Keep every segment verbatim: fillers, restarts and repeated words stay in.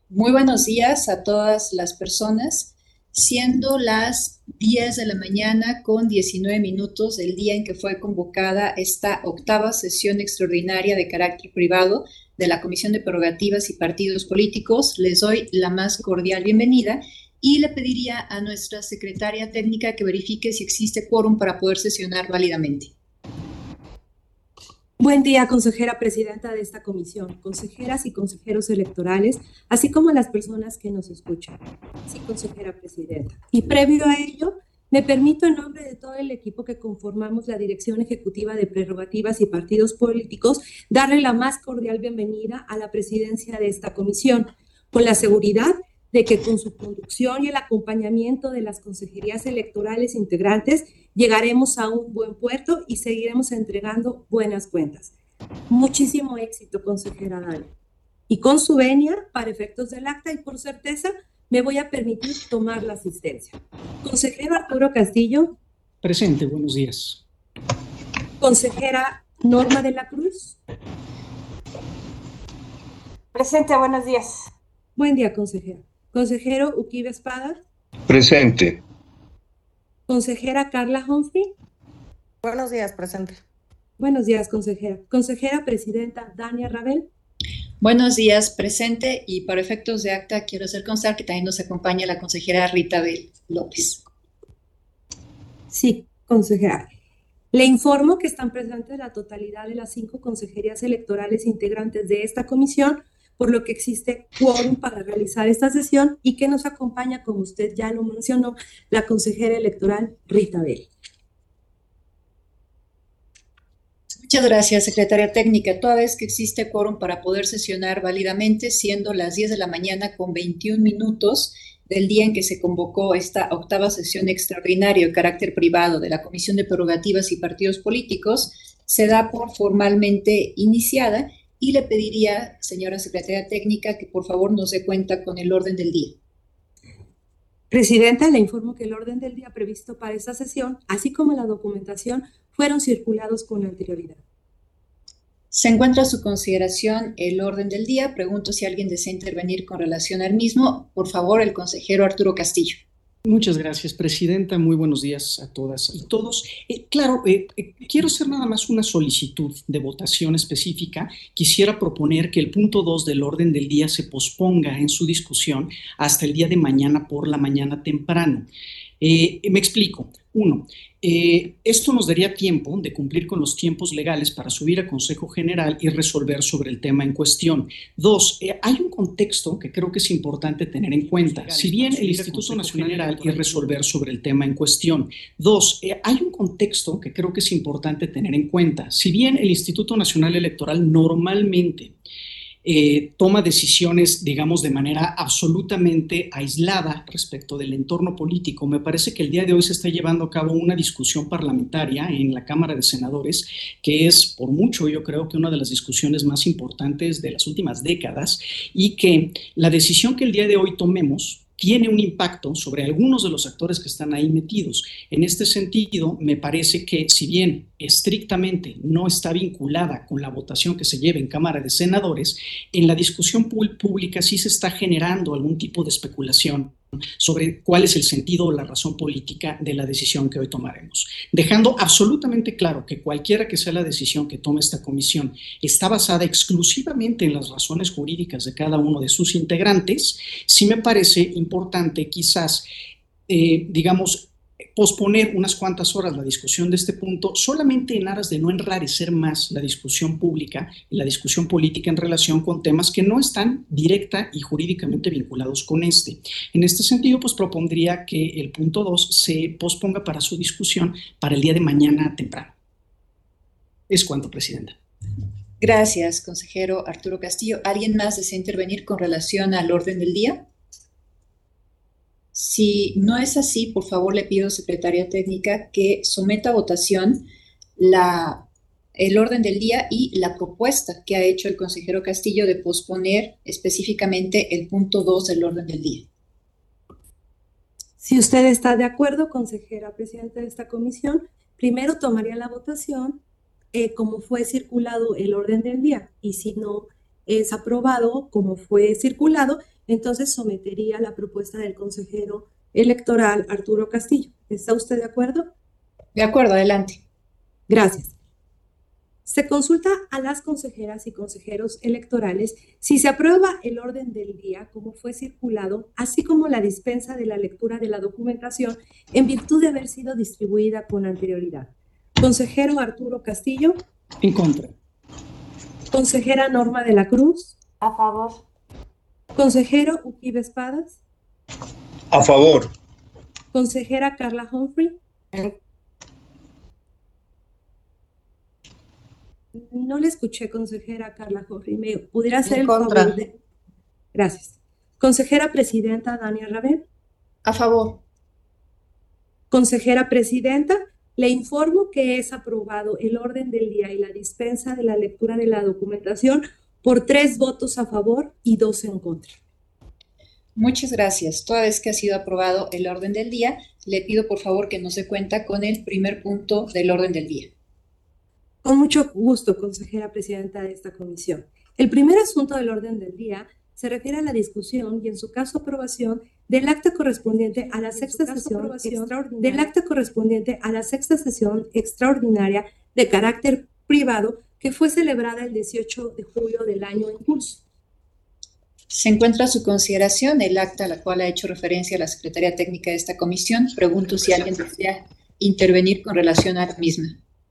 Muy buenos días a todas las personas, siendo las diez de la mañana con diecinueve minutos del día en que fue convocada esta octava sesión extraordinaria de carácter privado de la Comisión de Prerrogativas y Partidos Políticos. Les doy la más cordial bienvenida y le pediría a nuestra secretaria técnica que verifique si existe quórum para poder sesionar válidamente. Buen día, consejera presidenta de esta comisión, consejeras y consejeros electorales, así como las personas que nos escuchan. Sí, consejera presidenta. Y previo a ello, me permito en nombre de todo el equipo que conformamos la Dirección Ejecutiva de Prerrogativas y Partidos Políticos, darle la más cordial bienvenida a la presidencia de esta comisión, con la seguridad de que con su conducción y el acompañamiento de las consejerías electorales integrantes llegaremos a un buen puerto y seguiremos entregando buenas cuentas. Muchísimo éxito, consejera Dani. Y con su venia, para efectos del acta y por certeza, me voy a permitir tomar la asistencia. Consejero Arturo Castillo. Presente, buenos días. Consejera Norma de la Cruz. Presente, buenos días. Buen día, consejera. Consejero Uquibe Espada. Presente. Consejera Carla Humphrey. Buenos días, presente. Buenos días, consejera. Consejera presidenta Dania Rabel. Buenos días, presente, y para efectos de acta quiero hacer constar que también nos acompaña la consejera Rita Bel López. Sí, consejera. Le informo que están presentes la totalidad de las cinco consejerías electorales integrantes de esta comisión, por lo que existe quórum para realizar esta sesión y que nos acompaña, como usted ya lo mencionó, la consejera electoral Rita Bel. Muchas gracias, secretaria técnica. Toda vez que existe quórum para poder sesionar válidamente, siendo las diez de la mañana con veintiún minutos del día en que se convocó esta octava sesión extraordinaria de carácter privado de la Comisión de Prerrogativas y Partidos Políticos, se da por formalmente iniciada. Y le pediría, señora secretaria técnica, que por favor nos dé cuenta con el orden del día. Presidenta, le informo que el orden del día previsto para esta sesión, así como la documentación, fueron circulados con anterioridad. Se encuentra a su consideración el orden del día. Pregunto si alguien desea intervenir con relación al mismo. Por favor, el consejero Arturo Castillo. Muchas gracias, presidenta. Muy buenos días a todas y todos. Eh, claro, eh, eh, quiero hacer nada más una solicitud de votación específica. Quisiera proponer que el punto dos del orden del día se posponga en su discusión hasta el día de mañana por la mañana temprano. Eh, me explico. Uno, eh, esto nos daría tiempo de cumplir con los tiempos legales para subir a Consejo General y resolver sobre el tema en cuestión. Dos, eh, hay un contexto que creo que es importante tener en cuenta. Si bien el Instituto Nacional General y resolver sobre el tema en cuestión. Dos, eh, hay un contexto que creo que es importante tener en cuenta. Si bien el Instituto Nacional Electoral normalmente Eh, toma decisiones, digamos, de manera absolutamente aislada respecto del entorno político. Me parece que el día de hoy se está llevando a cabo una discusión parlamentaria en la Cámara de Senadores, que es, por mucho, yo creo que una de las discusiones más importantes de las últimas décadas, y que la decisión que el día de hoy tomemos tiene un impacto sobre algunos de los actores que están ahí metidos. En este sentido, me parece que si bien estrictamente no está vinculada con la votación que se lleve en Cámara de Senadores, en la discusión pública sí se está generando algún tipo de especulación sobre cuál es el sentido o la razón política de la decisión que hoy tomaremos. Dejando absolutamente claro que cualquiera que sea la decisión que tome esta comisión está basada exclusivamente en las razones jurídicas de cada uno de sus integrantes, sí me parece importante quizás, eh, digamos, posponer unas cuantas horas la discusión de este punto solamente en aras de no enrarecer más la discusión pública y la discusión política en relación con temas que no están directa y jurídicamente vinculados con este. En este sentido, pues propondría que el punto dos se posponga para su discusión para el día de mañana temprano. Es cuanto, presidenta. Gracias, consejero Arturo Castillo. ¿Alguien más desea intervenir con relación al orden del día? Si no es así, por favor le pido, secretaria técnica, que someta a votación la, el orden del día y la propuesta que ha hecho el consejero Castillo de posponer específicamente el punto dos del orden del día. Si usted está de acuerdo, consejera presidenta de esta comisión, primero tomaría la votación eh, como fue circulado el orden del día, y si no es aprobado como fue circulado, Entonces sometería la propuesta del consejero electoral Arturo Castillo. ¿Está usted de acuerdo? De acuerdo, adelante. Gracias. Se consulta a las consejeras y consejeros electorales si se aprueba el orden del día como fue circulado, así como la dispensa de la lectura de la documentación en virtud de haber sido distribuida con anterioridad. Consejero Arturo Castillo. En contra. Consejera Norma de la Cruz. A favor. Consejero Uquibe Espadas. A favor. Consejera Carla Humphrey. No le escuché, consejera Carla Humphrey. ¿Me pudiera hacer el favor de...? Gracias. Consejera presidenta Dania Rabel. A favor. Consejera presidenta, le informo que es aprobado el orden del día y la dispensa de la lectura de la documentación por tres votos a favor y dos en contra. Muchas gracias. Toda vez que ha sido aprobado el orden del día, le pido por favor que nos dé cuenta con el primer punto del orden del día. Con mucho gusto, consejera presidenta de esta comisión. El primer asunto del orden del día se refiere a la discusión y, en su caso, aprobación del acta correspondiente a la sexta sesión del acta correspondiente a la sexta sesión extraordinaria de carácter privado que fue celebrada el dieciocho de julio del año en curso. Se encuentra a su consideración el acta a la cual ha hecho referencia la Secretaría Técnica de esta comisión. Pregunto si alguien desea intervenir con relación a la misma.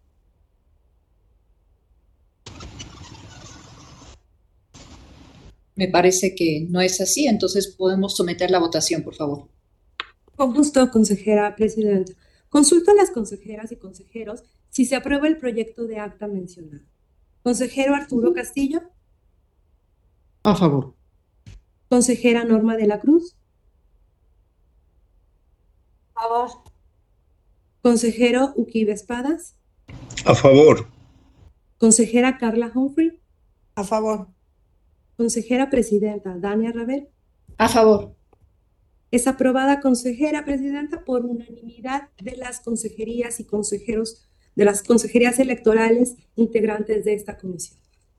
Me parece que no es así, entonces podemos someter la votación, por favor. Con gusto, consejera presidenta. Consulto a las consejeras y consejeros si se aprueba el proyecto de acta mencionado. Consejero Arturo Castillo. A favor. Consejera Norma de la Cruz. A favor. Consejero Uquibe Espadas. A favor. Consejera Carla Humphrey. A favor. Consejera presidenta Dania Rabel. A favor. Es aprobada, consejera presidenta, por unanimidad de las consejerías y consejeros de las consejerías electorales integrantes de esta comisión.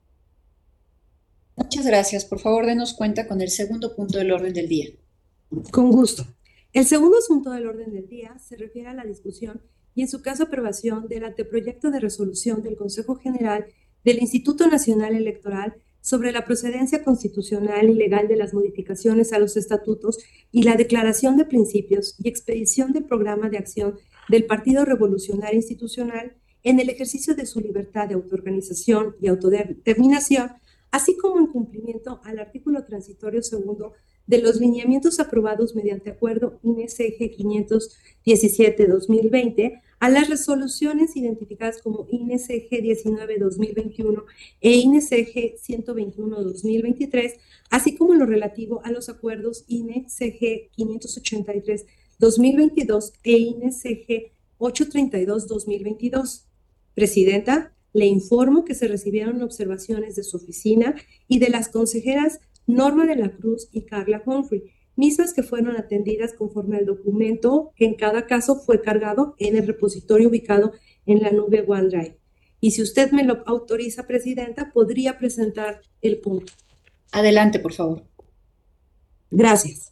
Muchas gracias. Por favor, denos cuenta con el segundo punto del orden del día. Con gusto. El segundo asunto del orden del día se refiere a la discusión y, en su caso, aprobación del anteproyecto de resolución del Consejo General del Instituto Nacional Electoral sobre la procedencia constitucional y legal de las modificaciones a los estatutos y la declaración de principios y expedición del programa de acción del Partido Revolucionario Institucional en el ejercicio de su libertad de autoorganización y autodeterminación, así como en cumplimiento al artículo transitorio segundo de los lineamientos aprobados mediante acuerdo I N C G quinientos diecisiete guión dos mil veinte, a las resoluciones identificadas como I N C G diecinueve guión dos mil veintiuno e I N C G ciento veintiuno guión dos mil veintitrés, así como lo relativo a los acuerdos I N C G quinientos ochenta y tres guión dos mil veintidós e I N C G ochocientos treinta y dos guión dos mil veintidós. Presidenta, le informo que se recibieron observaciones de su oficina y de las consejeras Norma de la Cruz y Carla Humphrey, mismas que fueron atendidas conforme al documento que en cada caso fue cargado en el repositorio ubicado en la nube OneDrive. Y si usted me lo autoriza, presidenta, podría presentar el punto. Adelante, por favor. Gracias.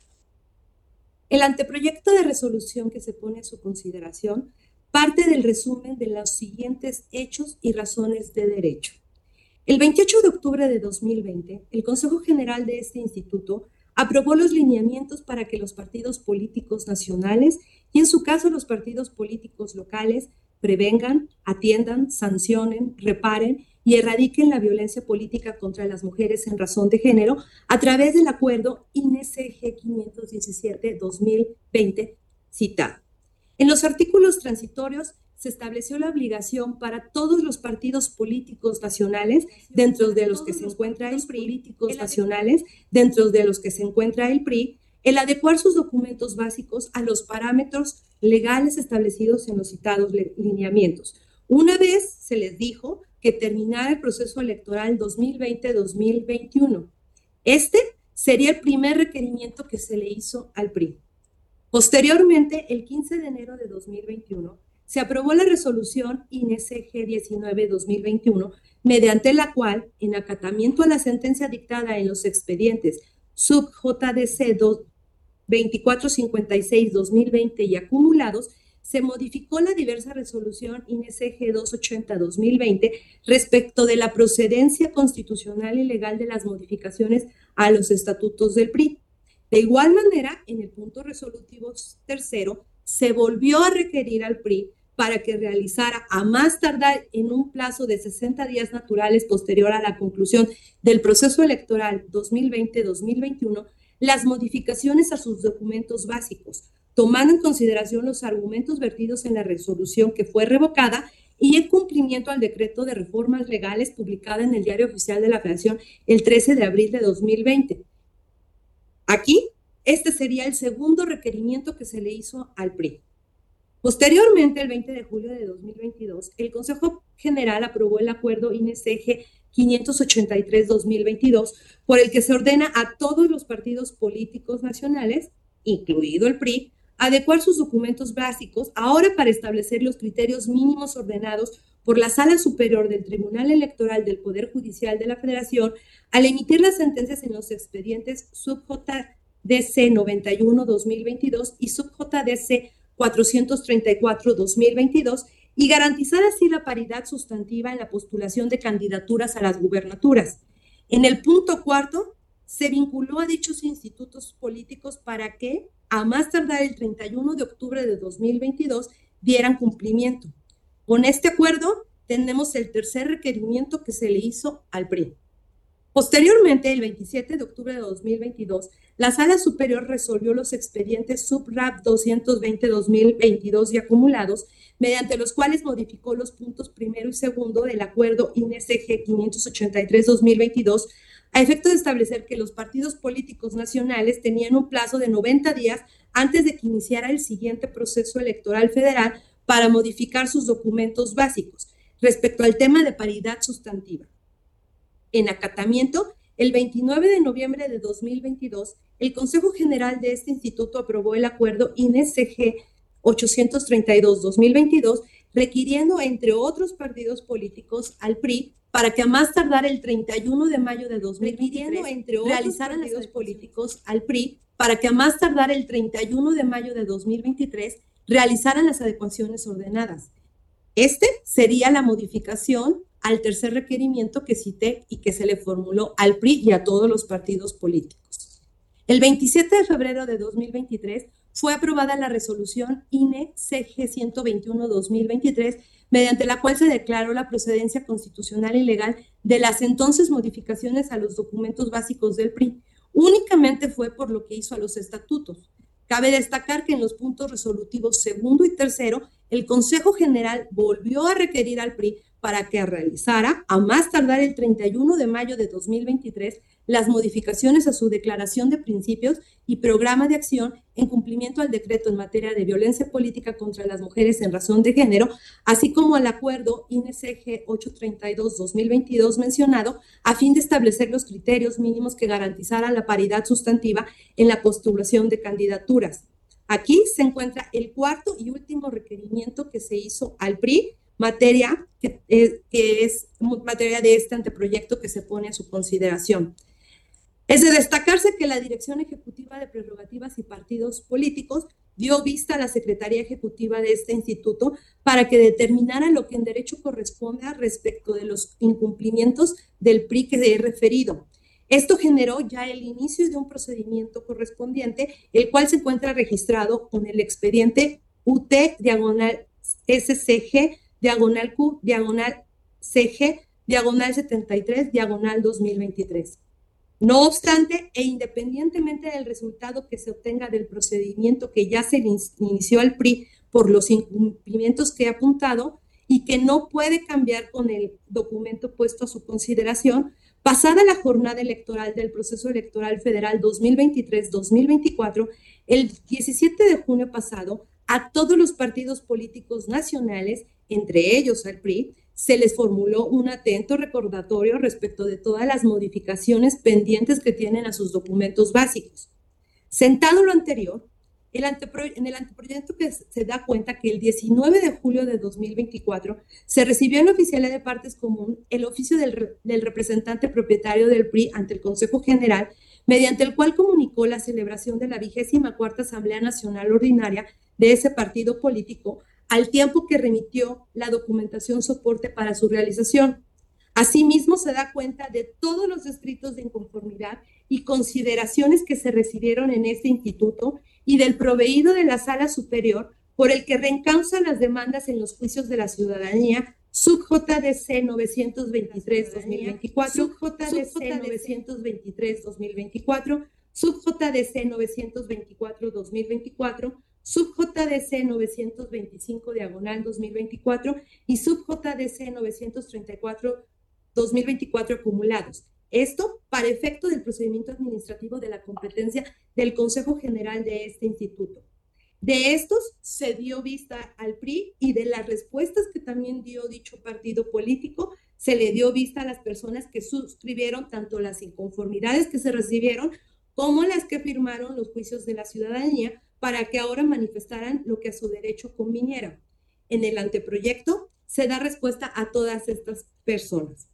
El anteproyecto de resolución que se pone a su consideración parte del resumen de los siguientes hechos y razones de derecho. El veintiocho de octubre de dos mil veinte, el Consejo General de este instituto aprobó los lineamientos para que los partidos políticos nacionales y, en su caso, los partidos políticos locales prevengan, atiendan, sancionen, reparen y erradiquen la violencia política contra las mujeres en razón de género a través del acuerdo I N C G quinientos diecisiete guión dos mil veinte citado. En los artículos transitorios se estableció la obligación para todos los partidos políticos nacionales, dentro de los que se encuentra el P R I, políticos nacionales, dentro de los que se encuentra el P R I, el adecuar sus documentos básicos a los parámetros legales establecidos en los citados lineamientos. Una vez se les dijo que terminara el proceso electoral dos mil veinte dos mil veintiuno. Este sería el primer requerimiento que se le hizo al P R I. Posteriormente, el quince de enero de dos mil veintiuno, se aprobó la resolución I N C G diecinueve guión dos mil veintiuno, mediante la cual, en acatamiento a la sentencia dictada en los expedientes sub J D C veinticuatro cincuenta y seis dos mil veinte y acumulados, se modificó la diversa resolución I N C G doscientos ochenta dos mil veinte respecto de la procedencia constitucional y legal de las modificaciones a los estatutos del P R I. De igual manera, en el punto resolutivo tercero, se volvió a requerir al P R I para que realizara a más tardar en un plazo de sesenta días naturales posterior a la conclusión del proceso electoral dos mil veinte dos mil veintiuno las modificaciones a sus documentos básicos, tomando en consideración los argumentos vertidos en la resolución que fue revocada y en cumplimiento al decreto de reformas legales publicado en el Diario Oficial de la Federación el trece de abril de dos mil veinte. Aquí, este sería el segundo requerimiento que se le hizo al P R I. Posteriormente, el veinte de julio de dos mil veintidós, el Consejo General aprobó el acuerdo I N C G quinientos ochenta y tres dos mil veintidós, por el que se ordena a todos los partidos políticos nacionales, incluido el P R I, adecuar sus documentos básicos, ahora para establecer los criterios mínimos ordenados por la Sala Superior del Tribunal Electoral del Poder Judicial de la Federación, al emitir las sentencias en los expedientes sub J D C noventa y uno dos mil veintidós y sub J D C cuatrocientos treinta y cuatro dos mil veintidós, y garantizar así la paridad sustantiva en la postulación de candidaturas a las gubernaturas. En el punto cuarto, se vinculó a dichos institutos políticos para que, a más tardar el treinta y uno de octubre de dos mil veintidós, dieran cumplimiento. Con este acuerdo, tenemos el tercer requerimiento que se le hizo al P R I. Posteriormente, el veintisiete de octubre de dos mil veintidós, la Sala Superior resolvió los expedientes sub R A P doscientos veinte dos mil veintidós y acumulados, mediante los cuales modificó los puntos primero y segundo del acuerdo I N C G quinientos ochenta y tres dos mil veintidós, a efecto de establecer que los partidos políticos nacionales tenían un plazo de noventa días antes de que iniciara el siguiente proceso electoral federal para modificar sus documentos básicos respecto al tema de paridad sustantiva. En acatamiento, el veintinueve de noviembre de dos mil veintidós, el Consejo General de este instituto aprobó el acuerdo I N C G ochocientos treinta y dos dos mil veintidós, requiriendo, entre otros partidos políticos, al P R I para que a más tardar el treinta y uno de mayo de dos mil veintitrés entre realizaran partidos políticos al P R I para que a más tardar el treinta y uno de mayo de dos mil veintitrés realizaran las adecuaciones ordenadas. Este sería la modificación al tercer requerimiento que cité y que se le formuló al P R I y a todos los partidos políticos. El veintisiete de febrero de dos mil veintitrés fue aprobada la resolución I N C G ciento veintiuno dos mil veintitrés, mediante la cual se declaró la procedencia constitucional y legal de las entonces modificaciones a los documentos básicos del P R I. Únicamente fue por lo que hizo a los estatutos. Cabe destacar que en los puntos resolutivos segundo y tercero, el Consejo General volvió a requerir al P R I para que realizara, a más tardar el treinta y uno de mayo de dos mil veintitrés, las modificaciones a su declaración de principios y programa de acción en cumplimiento al decreto en materia de violencia política contra las mujeres en razón de género, así como al acuerdo I N C G ochocientos treinta y dos dos mil veintidós mencionado, a fin de establecer los criterios mínimos que garantizaran la paridad sustantiva en la postulación de candidaturas. Aquí se encuentra el cuarto y último requerimiento que se hizo al P R I, materia que, eh, que es materia de este anteproyecto que se pone a su consideración. Es de destacarse que la Dirección Ejecutiva de Prerrogativas y Partidos Políticos dio vista a la Secretaría Ejecutiva de este instituto para que determinara lo que en derecho corresponda respecto de los incumplimientos del P R I que he referido. Esto generó ya el inicio de un procedimiento correspondiente, el cual se encuentra registrado con el expediente U T diagonal S C G diagonal Q diagonal C G diagonal setenta y tres diagonal dos mil veintitrés. No obstante, e independientemente del resultado que se obtenga del procedimiento que ya se inició al P R I por los incumplimientos que he apuntado y que no puede cambiar con el documento puesto a su consideración, pasada la jornada electoral del proceso electoral federal dos mil veintitrés dos mil veinticuatro, el diecisiete de junio pasado, a todos los partidos políticos nacionales, entre ellos al P R I, se les formuló un atento recordatorio respecto de todas las modificaciones pendientes que tienen a sus documentos básicos. Sentado lo anterior, el antepro- en el anteproyecto que se da cuenta que el diecinueve de julio de dos mil veinticuatro se recibió en la Oficialía de Partes Común el oficio del, re- del representante propietario del P R I ante el Consejo General, mediante el cual comunicó la celebración de la vigésima cuarta Asamblea Nacional Ordinaria de ese partido político, al tiempo que remitió la documentación soporte para su realización. Asimismo, se da cuenta de todos los escritos de inconformidad y consideraciones que se recibieron en este instituto y del proveído de la Sala Superior por el que reencausa las demandas en los juicios de la ciudadanía sub J D C novecientos veintitrés guión dos mil veinticuatro, sub J D C novecientos veintitrés guión dos mil veinticuatro, sub J D C novecientos veinticuatro guión dos mil veinticuatro, sub J D C novecientos veinticinco diagonal dos mil veinticuatro y sub J D C novecientos treinta y cuatro dos mil veinticuatro acumulados. Esto para efecto del procedimiento administrativo de la competencia del Consejo General de este instituto. De estos se dio vista al P R I y de las respuestas que también dio dicho partido político, se le dio vista a las personas que suscribieron tanto las inconformidades que se recibieron como las que firmaron los juicios de la ciudadanía para que ahora manifestaran lo que a su derecho conviniera. En el anteproyecto se da respuesta a todas estas personas.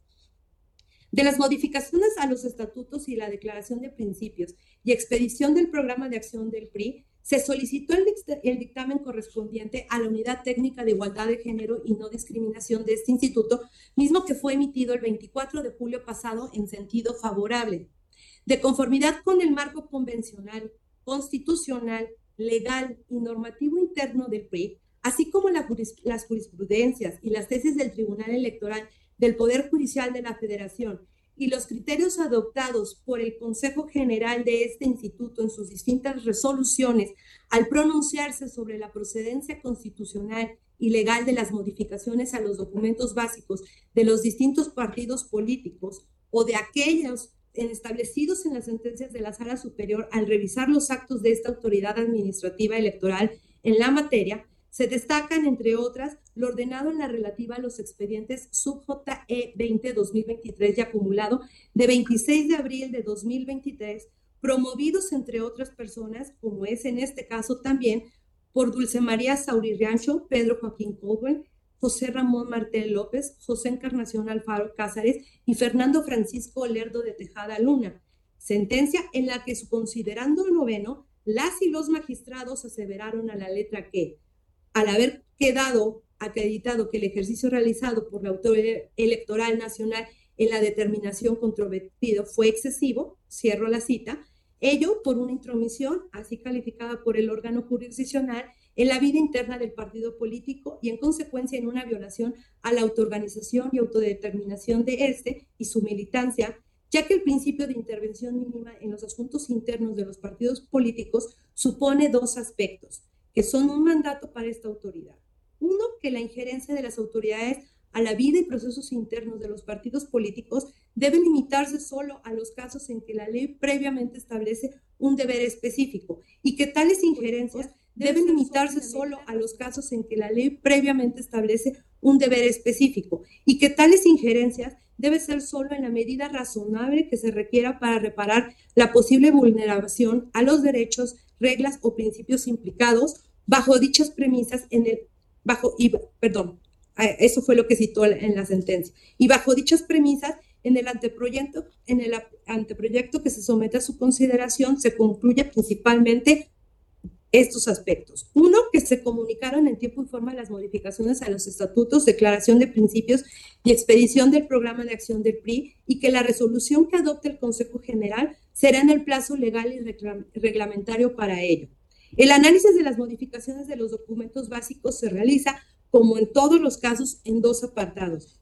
De las modificaciones a los estatutos y la declaración de principios y expedición del programa de acción del P R I, se solicitó el, el dictamen correspondiente a la Unidad Técnica de Igualdad de Género y No Discriminación de este instituto, mismo que fue emitido el veinticuatro de julio pasado en sentido favorable. De conformidad con el marco convencional, constitucional, legal y normativo interno del P R I, así como la juris, las jurisprudencias y las tesis del Tribunal Electoral del Poder Judicial de la Federación y los criterios adoptados por el Consejo General de este instituto en sus distintas resoluciones al pronunciarse sobre la procedencia constitucional y legal de las modificaciones a los documentos básicos de los distintos partidos políticos o de aquellos establecidos en las sentencias de la Sala Superior al revisar los actos de esta autoridad administrativa electoral en la materia, se destacan, entre otras, lo ordenado en la relativa a los expedientes sub J E veinte guión dos mil veintitrés y acumulado de veintiséis de abril de dos mil veintitrés, promovidos, entre otras personas, como es en este caso también, por Dulce María Saurirriancho, Pedro Joaquín Caldwell, José Ramón Martel López, José Encarnación Alfaro Cázares y Fernando Francisco Lerdo de Tejada Luna. Sentencia en la que, considerando noveno, las y los magistrados aseveraron a la letra que, al haber quedado acreditado que el ejercicio realizado por la Autoridad Electoral Nacional en la determinación controvertida fue excesivo, cierro la cita, ello por una intromisión, así calificada por el órgano jurisdiccional, en la vida interna del partido político y en consecuencia en una violación a la autoorganización y autodeterminación de este y su militancia, ya que el principio de intervención mínima en los asuntos internos de los partidos políticos supone dos aspectos, que son un mandato para esta autoridad. Uno, que la injerencia de las autoridades a la vida y procesos internos de los partidos políticos debe limitarse solo a los casos en que la ley previamente establece un deber específico y que tales injerencias deben limitarse solo a los casos en que la ley previamente establece un deber específico y que tales injerencias debe ser solo en la medida razonable que se requiera para reparar la posible vulneración a los derechos, reglas o principios implicados bajo dichas premisas en el bajo y perdón, eso fue lo que citó en la sentencia. Y bajo dichas premisas en el anteproyecto en el anteproyecto que se somete a su consideración se concluye principalmente estos aspectos. Uno, que se comunicaron en tiempo y forma las modificaciones a los estatutos, declaración de principios y expedición del programa de acción del P R I y que la resolución que adopte el Consejo General será en el plazo legal y reglamentario para ello. El análisis de las modificaciones de los documentos básicos se realiza, como en todos los casos, en dos apartados.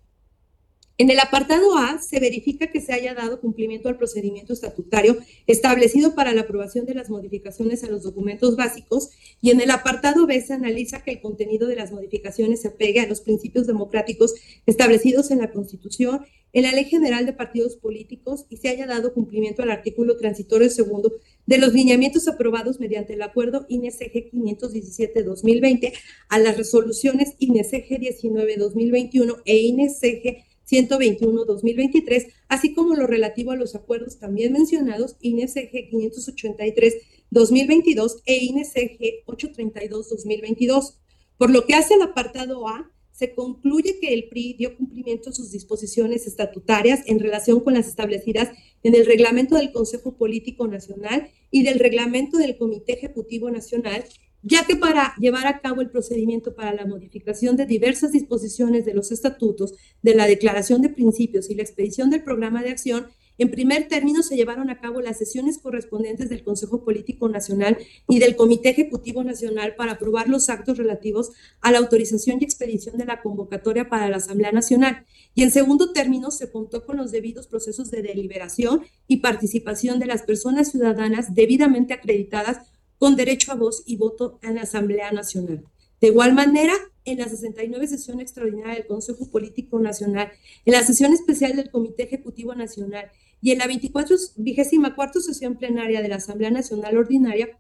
En el apartado A se verifica que se haya dado cumplimiento al procedimiento estatutario establecido para la aprobación de las modificaciones a los documentos básicos y en el apartado B se analiza que el contenido de las modificaciones se apegue a los principios democráticos establecidos en la Constitución, en la Ley General de Partidos Políticos y se haya dado cumplimiento al artículo transitorio segundo de los lineamientos aprobados mediante el acuerdo I N E S G quinientos diecisiete guión dos mil veinte a las resoluciones I N E S G diecinueve guión dos mil veintiuno e I N E S G ciento veintiuno guión dos mil veintitrés, así como lo relativo a los acuerdos también mencionados I N E S G quinientos ochenta y tres guión dos mil veintidós e I N E S G ochocientos treinta y dos guión dos mil veintidós. Por lo que hace el apartado A, se concluye que el P R I dio cumplimiento a sus disposiciones estatutarias en relación con las establecidas en el reglamento del Consejo Político Nacional y del reglamento del Comité Ejecutivo Nacional, ya que para llevar a cabo el procedimiento para la modificación de diversas disposiciones de los estatutos, de la Declaración de Principios y la expedición del Programa de Acción, en primer término se llevaron a cabo las sesiones correspondientes del Consejo Político Nacional y del Comité Ejecutivo Nacional para aprobar los actos relativos a la autorización y expedición de la convocatoria para la Asamblea Nacional. Y en segundo término se contó con los debidos procesos de deliberación y participación de las personas ciudadanas debidamente acreditadas con derecho a voz y voto en la Asamblea Nacional. De igual manera, en la sesenta y nueve sesión extraordinaria del Consejo Político Nacional, en la sesión especial del Comité Ejecutivo Nacional y en la vigésima cuarta sesión plenaria de la Asamblea Nacional Ordinaria,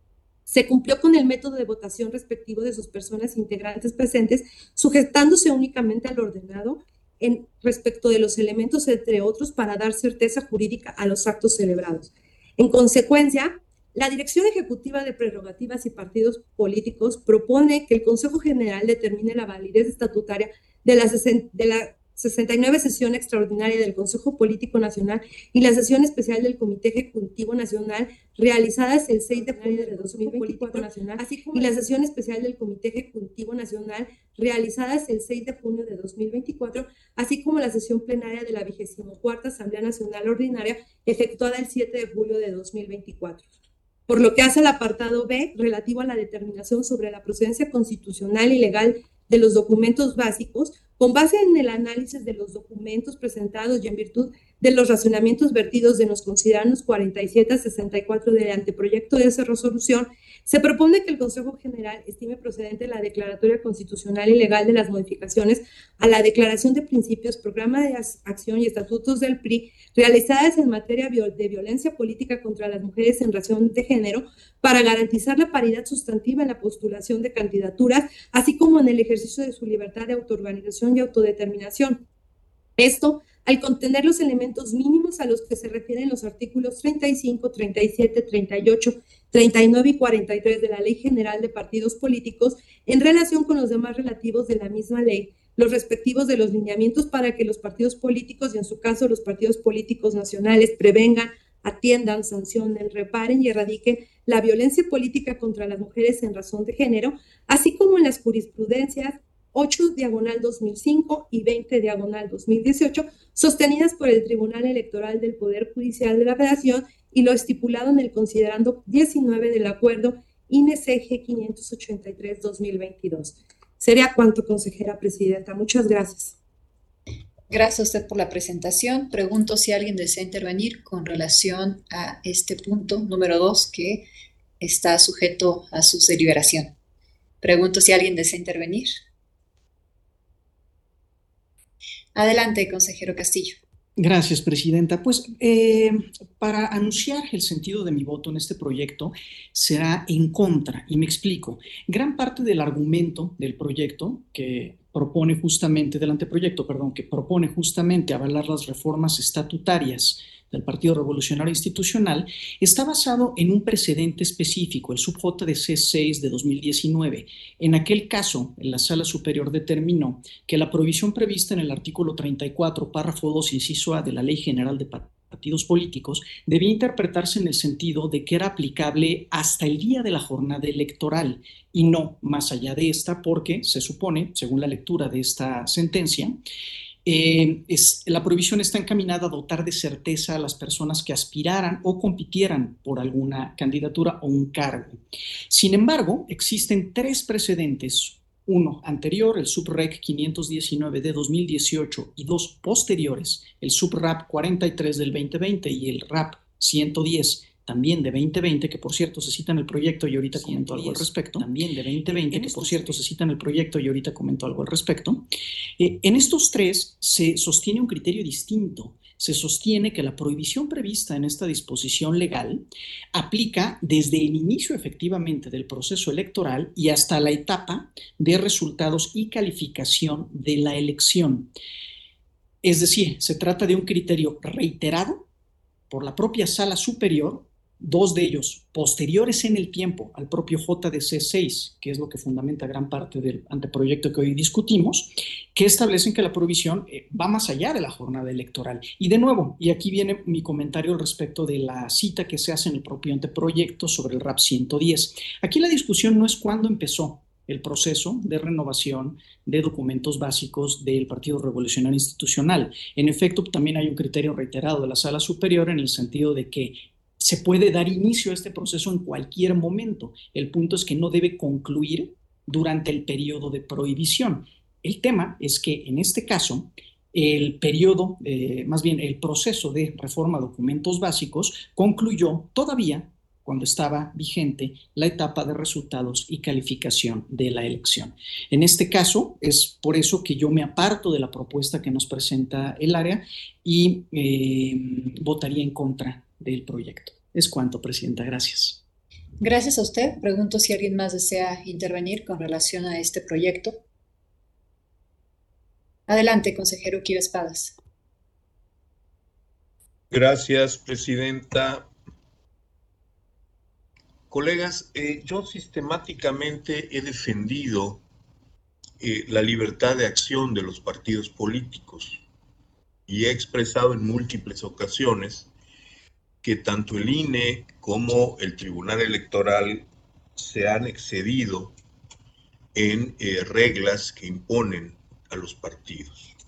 se cumplió con el método de votación respectivo de sus personas integrantes presentes, sujetándose únicamente al ordenado en respecto de los elementos, entre otros, para dar certeza jurídica a los actos celebrados. En consecuencia, la Dirección Ejecutiva de Prerrogativas y Partidos Políticos propone que el Consejo General determine la validez estatutaria de la, de la sesenta y nueve sesión extraordinaria del Consejo Político Nacional y la sesión especial del Comité Ejecutivo Nacional realizadas el seis de junio de dos mil veinticuatro, nacional, así como y la sesión especial del Comité Ejecutivo Nacional realizadas el seis de junio de dos mil veinticuatro, así como la sesión plenaria de la vigésima cuarta Asamblea Nacional Ordinaria efectuada el siete de julio de dos mil veinticuatro. Por lo que hace al apartado B, relativo a la determinación sobre la procedencia constitucional y legal de los documentos básicos, con base en el análisis de los documentos presentados y en virtud de los razonamientos vertidos en los considerados cuarenta y siete a sesenta y cuatro del anteproyecto de esa resolución, se propone que el Consejo General estime procedente la declaratoria constitucional y legal de las modificaciones a la Declaración de Principios, Programa de Acción y Estatutos del P R I realizadas en materia de violencia política contra las mujeres en razón de género para garantizar la paridad sustantiva en la postulación de candidaturas, así como en el ejercicio de su libertad de autoorganización y autodeterminación. Esto al contener los elementos mínimos a los que se refieren los artículos treinta y cinco, treinta y siete, treinta y ocho, treinta y nueve y cuarenta y tres de la Ley General de Partidos Políticos en relación con los demás relativos de la misma ley, los respectivos de los lineamientos para que los partidos políticos, y en su caso los partidos políticos nacionales, prevengan, atiendan, sancionen, reparen y erradiquen la violencia política contra las mujeres en razón de género, así como en las jurisprudencias ocho diagonal dos mil cinco y veinte diagonal dos mil dieciocho, sostenidas por el Tribunal Electoral del Poder Judicial de la Federación y lo estipulado en el considerando diecinueve del Acuerdo I N C G quinientos ochenta y tres dos mil veintidós. Sería cuanto, consejera presidenta. Muchas gracias. Gracias a usted por la presentación. Pregunto si alguien desea intervenir con relación a este punto número dos que está sujeto a su deliberación. Pregunto si alguien desea intervenir. Adelante, consejero Castillo. Gracias, presidenta. Pues eh, para anunciar el sentido de mi voto en este proyecto será en contra, y me explico. Gran parte del argumento del proyecto que propone justamente, del anteproyecto, perdón, que propone justamente avalar las reformas estatutarias del Partido Revolucionario Institucional, está basado en un precedente específico, el sub J D C seis de dos mil diecinueve. En aquel caso, la Sala Superior determinó que la prohibición prevista en el artículo treinta y cuatro, párrafo dos, inciso A de la Ley General de Partidos Políticos debía interpretarse en el sentido de que era aplicable hasta el día de la jornada electoral y no más allá de esta, porque se supone, según la lectura de esta sentencia, Eh, es, la prohibición está encaminada a dotar de certeza a las personas que aspiraran o compitieran por alguna candidatura o un cargo. Sin embargo, existen tres precedentes, uno anterior, el SUB-REC quinientos diecinueve de dos mil dieciocho, y dos posteriores, el SUB-RAP cuarenta y tres del veinte veinte y el RAP ciento diez también de veinte veinte, que por cierto se cita en el proyecto y ahorita comento algo al respecto, también de veinte veinte, que por cierto se cita en el proyecto y ahorita comento algo al respecto. Eh, en estos tres se sostiene un criterio distinto. Se sostiene que la prohibición prevista en esta disposición legal aplica desde el inicio efectivamente del proceso electoral y hasta la etapa de resultados y calificación de la elección. Es decir, se trata de un criterio reiterado por la propia Sala Superior dos de ellos posteriores en el tiempo al propio J D C seis, que es lo que fundamenta gran parte del anteproyecto que hoy discutimos, que establecen que la prohibición eh, va más allá de la jornada electoral. Y de nuevo, y aquí viene mi comentario al respecto de la cita que se hace en el propio anteproyecto sobre el R A P ciento diez. Aquí la discusión no es cuándo empezó el proceso de renovación de documentos básicos del Partido Revolucionario Institucional. En efecto, también hay un criterio reiterado de la Sala Superior en el sentido de que se puede dar inicio a este proceso en cualquier momento. El punto es que no debe concluir durante el periodo de prohibición. El tema es que en este caso, el periodo, eh, más bien el proceso de reforma a documentos básicos concluyó todavía cuando estaba vigente la etapa de resultados y calificación de la elección. En este caso, es por eso que yo me aparto de la propuesta que nos presenta el área y eh, votaría en contra del proyecto. Es cuanto, Presidenta. Gracias. Gracias a usted. Pregunto si alguien más desea intervenir con relación a este proyecto. Adelante, consejero Quiva Espadas. Gracias, Presidenta. Colegas, eh, yo sistemáticamente he defendido eh, la libertad de acción de los partidos políticos y he expresado en múltiples ocasiones que tanto el I N E como el Tribunal Electoral se han excedido en eh, reglas que imponen a los partidos.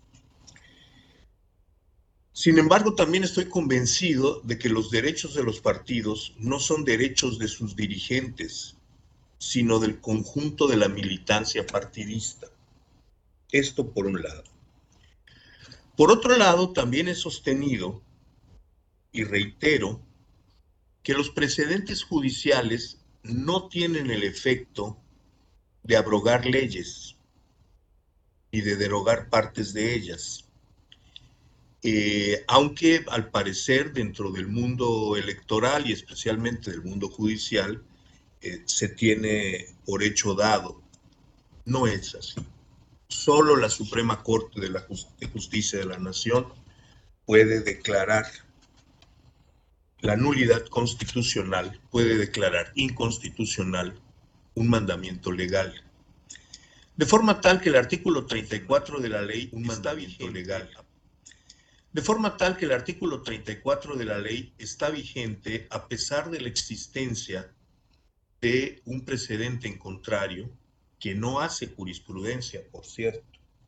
Sin embargo, también estoy convencido de que los derechos de los partidos no son derechos de sus dirigentes, sino del conjunto de la militancia partidista. Esto por un lado. Por otro lado, también he sostenido y reitero que los precedentes judiciales no tienen el efecto de abrogar leyes y de derogar partes de ellas. Eh, aunque al parecer dentro del mundo electoral y especialmente del mundo judicial eh, se tiene por hecho dado. No es así. Solo la Suprema Corte de la Justicia de la Nación puede declarar la nulidad constitucional, puede declarar inconstitucional un mandamiento legal. De forma tal que el artículo treinta y cuatro de la ley, un mandamiento legal, de forma tal que el artículo treinta y cuatro de la ley está vigente a pesar de la existencia de un precedente en contrario que no hace jurisprudencia, por cierto.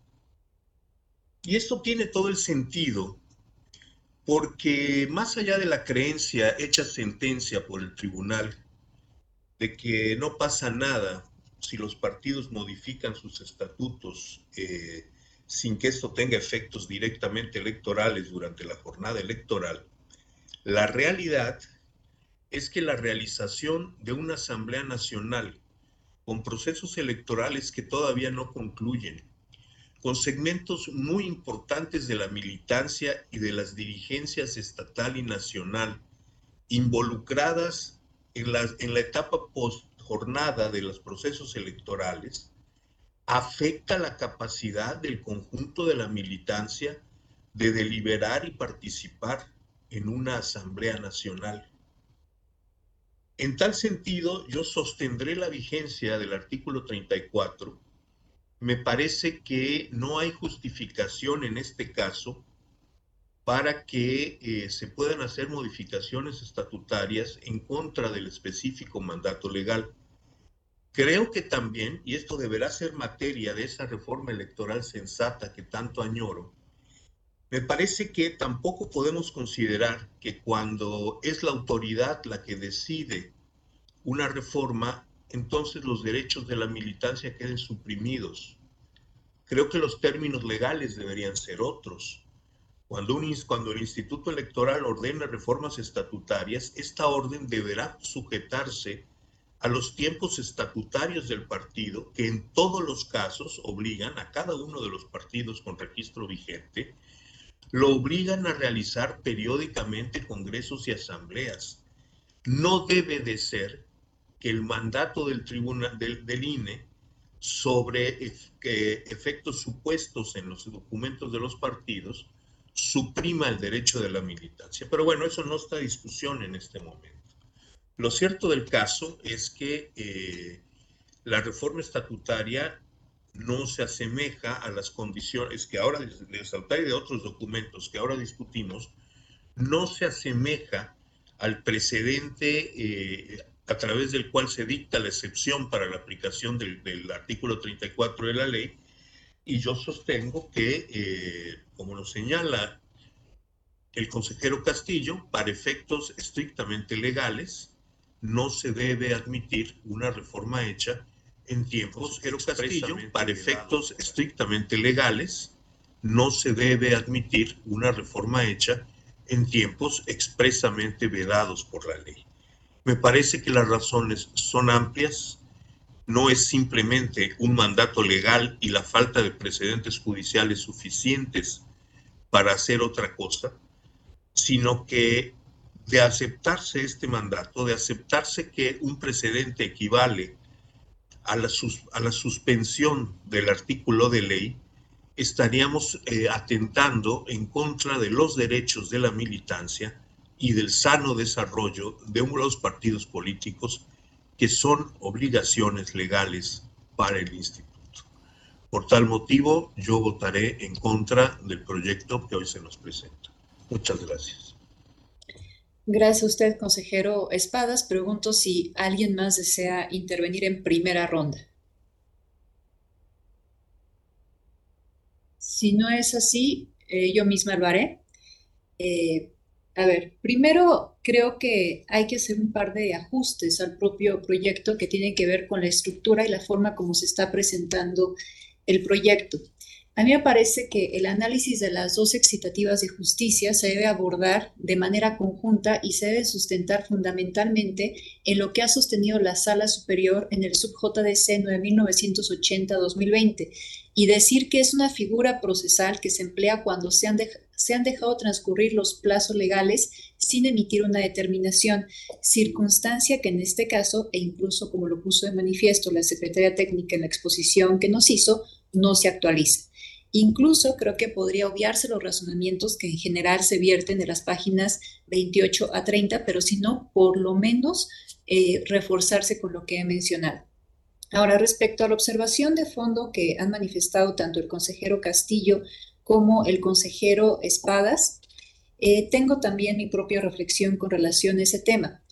Y esto tiene todo el sentido porque más allá de la creencia hecha sentencia por el tribunal de que no pasa nada si los partidos modifican sus estatutos eh, sin que esto tenga efectos directamente electorales durante la jornada electoral, la realidad es que la realización de una Asamblea Nacional con procesos electorales que todavía no concluyen, con segmentos muy importantes de la militancia y de las dirigencias estatal y nacional involucradas en la, en la etapa post-jornada de los procesos electorales, afecta la capacidad del conjunto de la militancia de deliberar y participar en una Asamblea Nacional. En tal sentido, yo sostendré la vigencia del artículo treinta y cuatro. Me parece que no hay justificación en este caso para que eh, se puedan hacer modificaciones estatutarias en contra del específico mandato legal. Creo que también, y esto deberá ser materia de esa reforma electoral sensata que tanto añoro, me parece que tampoco podemos considerar que cuando es la autoridad la que decide una reforma, entonces los derechos de la militancia queden suprimidos. Creo que los términos legales deberían ser otros. Cuando, un, cuando el Instituto Electoral ordena reformas estatutarias, esta orden deberá sujetarse a los tiempos estatutarios del partido, que en todos los casos obligan a cada uno de los partidos con registro vigente, lo obligan a realizar periódicamente congresos y asambleas. No debe de ser que el mandato del, tribunal, del, del I N E sobre ef, que efectos supuestos en los documentos de los partidos suprima el derecho de la militancia. Pero bueno, eso no está en discusión en este momento. Lo cierto del caso es que eh, la reforma estatutaria no se asemeja a las condiciones que ahora, de estatutaria y de otros documentos que ahora discutimos, no se asemeja al precedente eh, a través del cual se dicta la excepción para la aplicación del, del artículo treinta y cuatro de la ley, y yo sostengo que, eh, como lo señala el consejero Castillo, para efectos estrictamente legales, no se debe admitir una reforma hecha en tiempos Castillo, para efectos estrictamente legales, no se debe admitir una reforma hecha en tiempos expresamente vedados por la ley. Me parece que las razones son amplias, no es simplemente un mandato legal y la falta de precedentes judiciales suficientes para hacer otra cosa, sino que de aceptarse este mandato, de aceptarse que un precedente equivale a la, sus, a la suspensión del artículo de ley, estaríamos eh, atentando en contra de los derechos de la militancia y del sano desarrollo de unos partidos políticos que son obligaciones legales para el instituto. Por tal motivo, yo votaré en contra del proyecto que hoy se nos presenta. Muchas gracias. Gracias a usted, consejero Espadas. Pregunto si alguien más desea intervenir en primera ronda. Si no es así, eh, yo misma lo haré. Eh, a ver, primero creo que hay que hacer un par de ajustes al propio proyecto que tienen que ver con la estructura y la forma como se está presentando el proyecto. A mí me parece que el análisis de las dos excitativas de justicia se debe abordar de manera conjunta y se debe sustentar fundamentalmente en lo que ha sostenido la Sala Superior en el sub J D C nueve mil novecientos ochenta a dos mil veinte y decir que es una figura procesal que se emplea cuando se han, de, se han dejado transcurrir los plazos legales sin emitir una determinación, circunstancia que en este caso, e incluso como lo puso de manifiesto la Secretaría Técnica en la exposición que nos hizo, no se actualiza. Incluso creo que podría obviarse los razonamientos que en general se vierten de las páginas veintiocho a treinta, pero si no, por lo menos eh, reforzarse con lo que he mencionado. Ahora, respecto a la observación de fondo que han manifestado tanto el consejero Castillo como el consejero Espadas, eh, tengo también mi propia reflexión con relación a ese tema.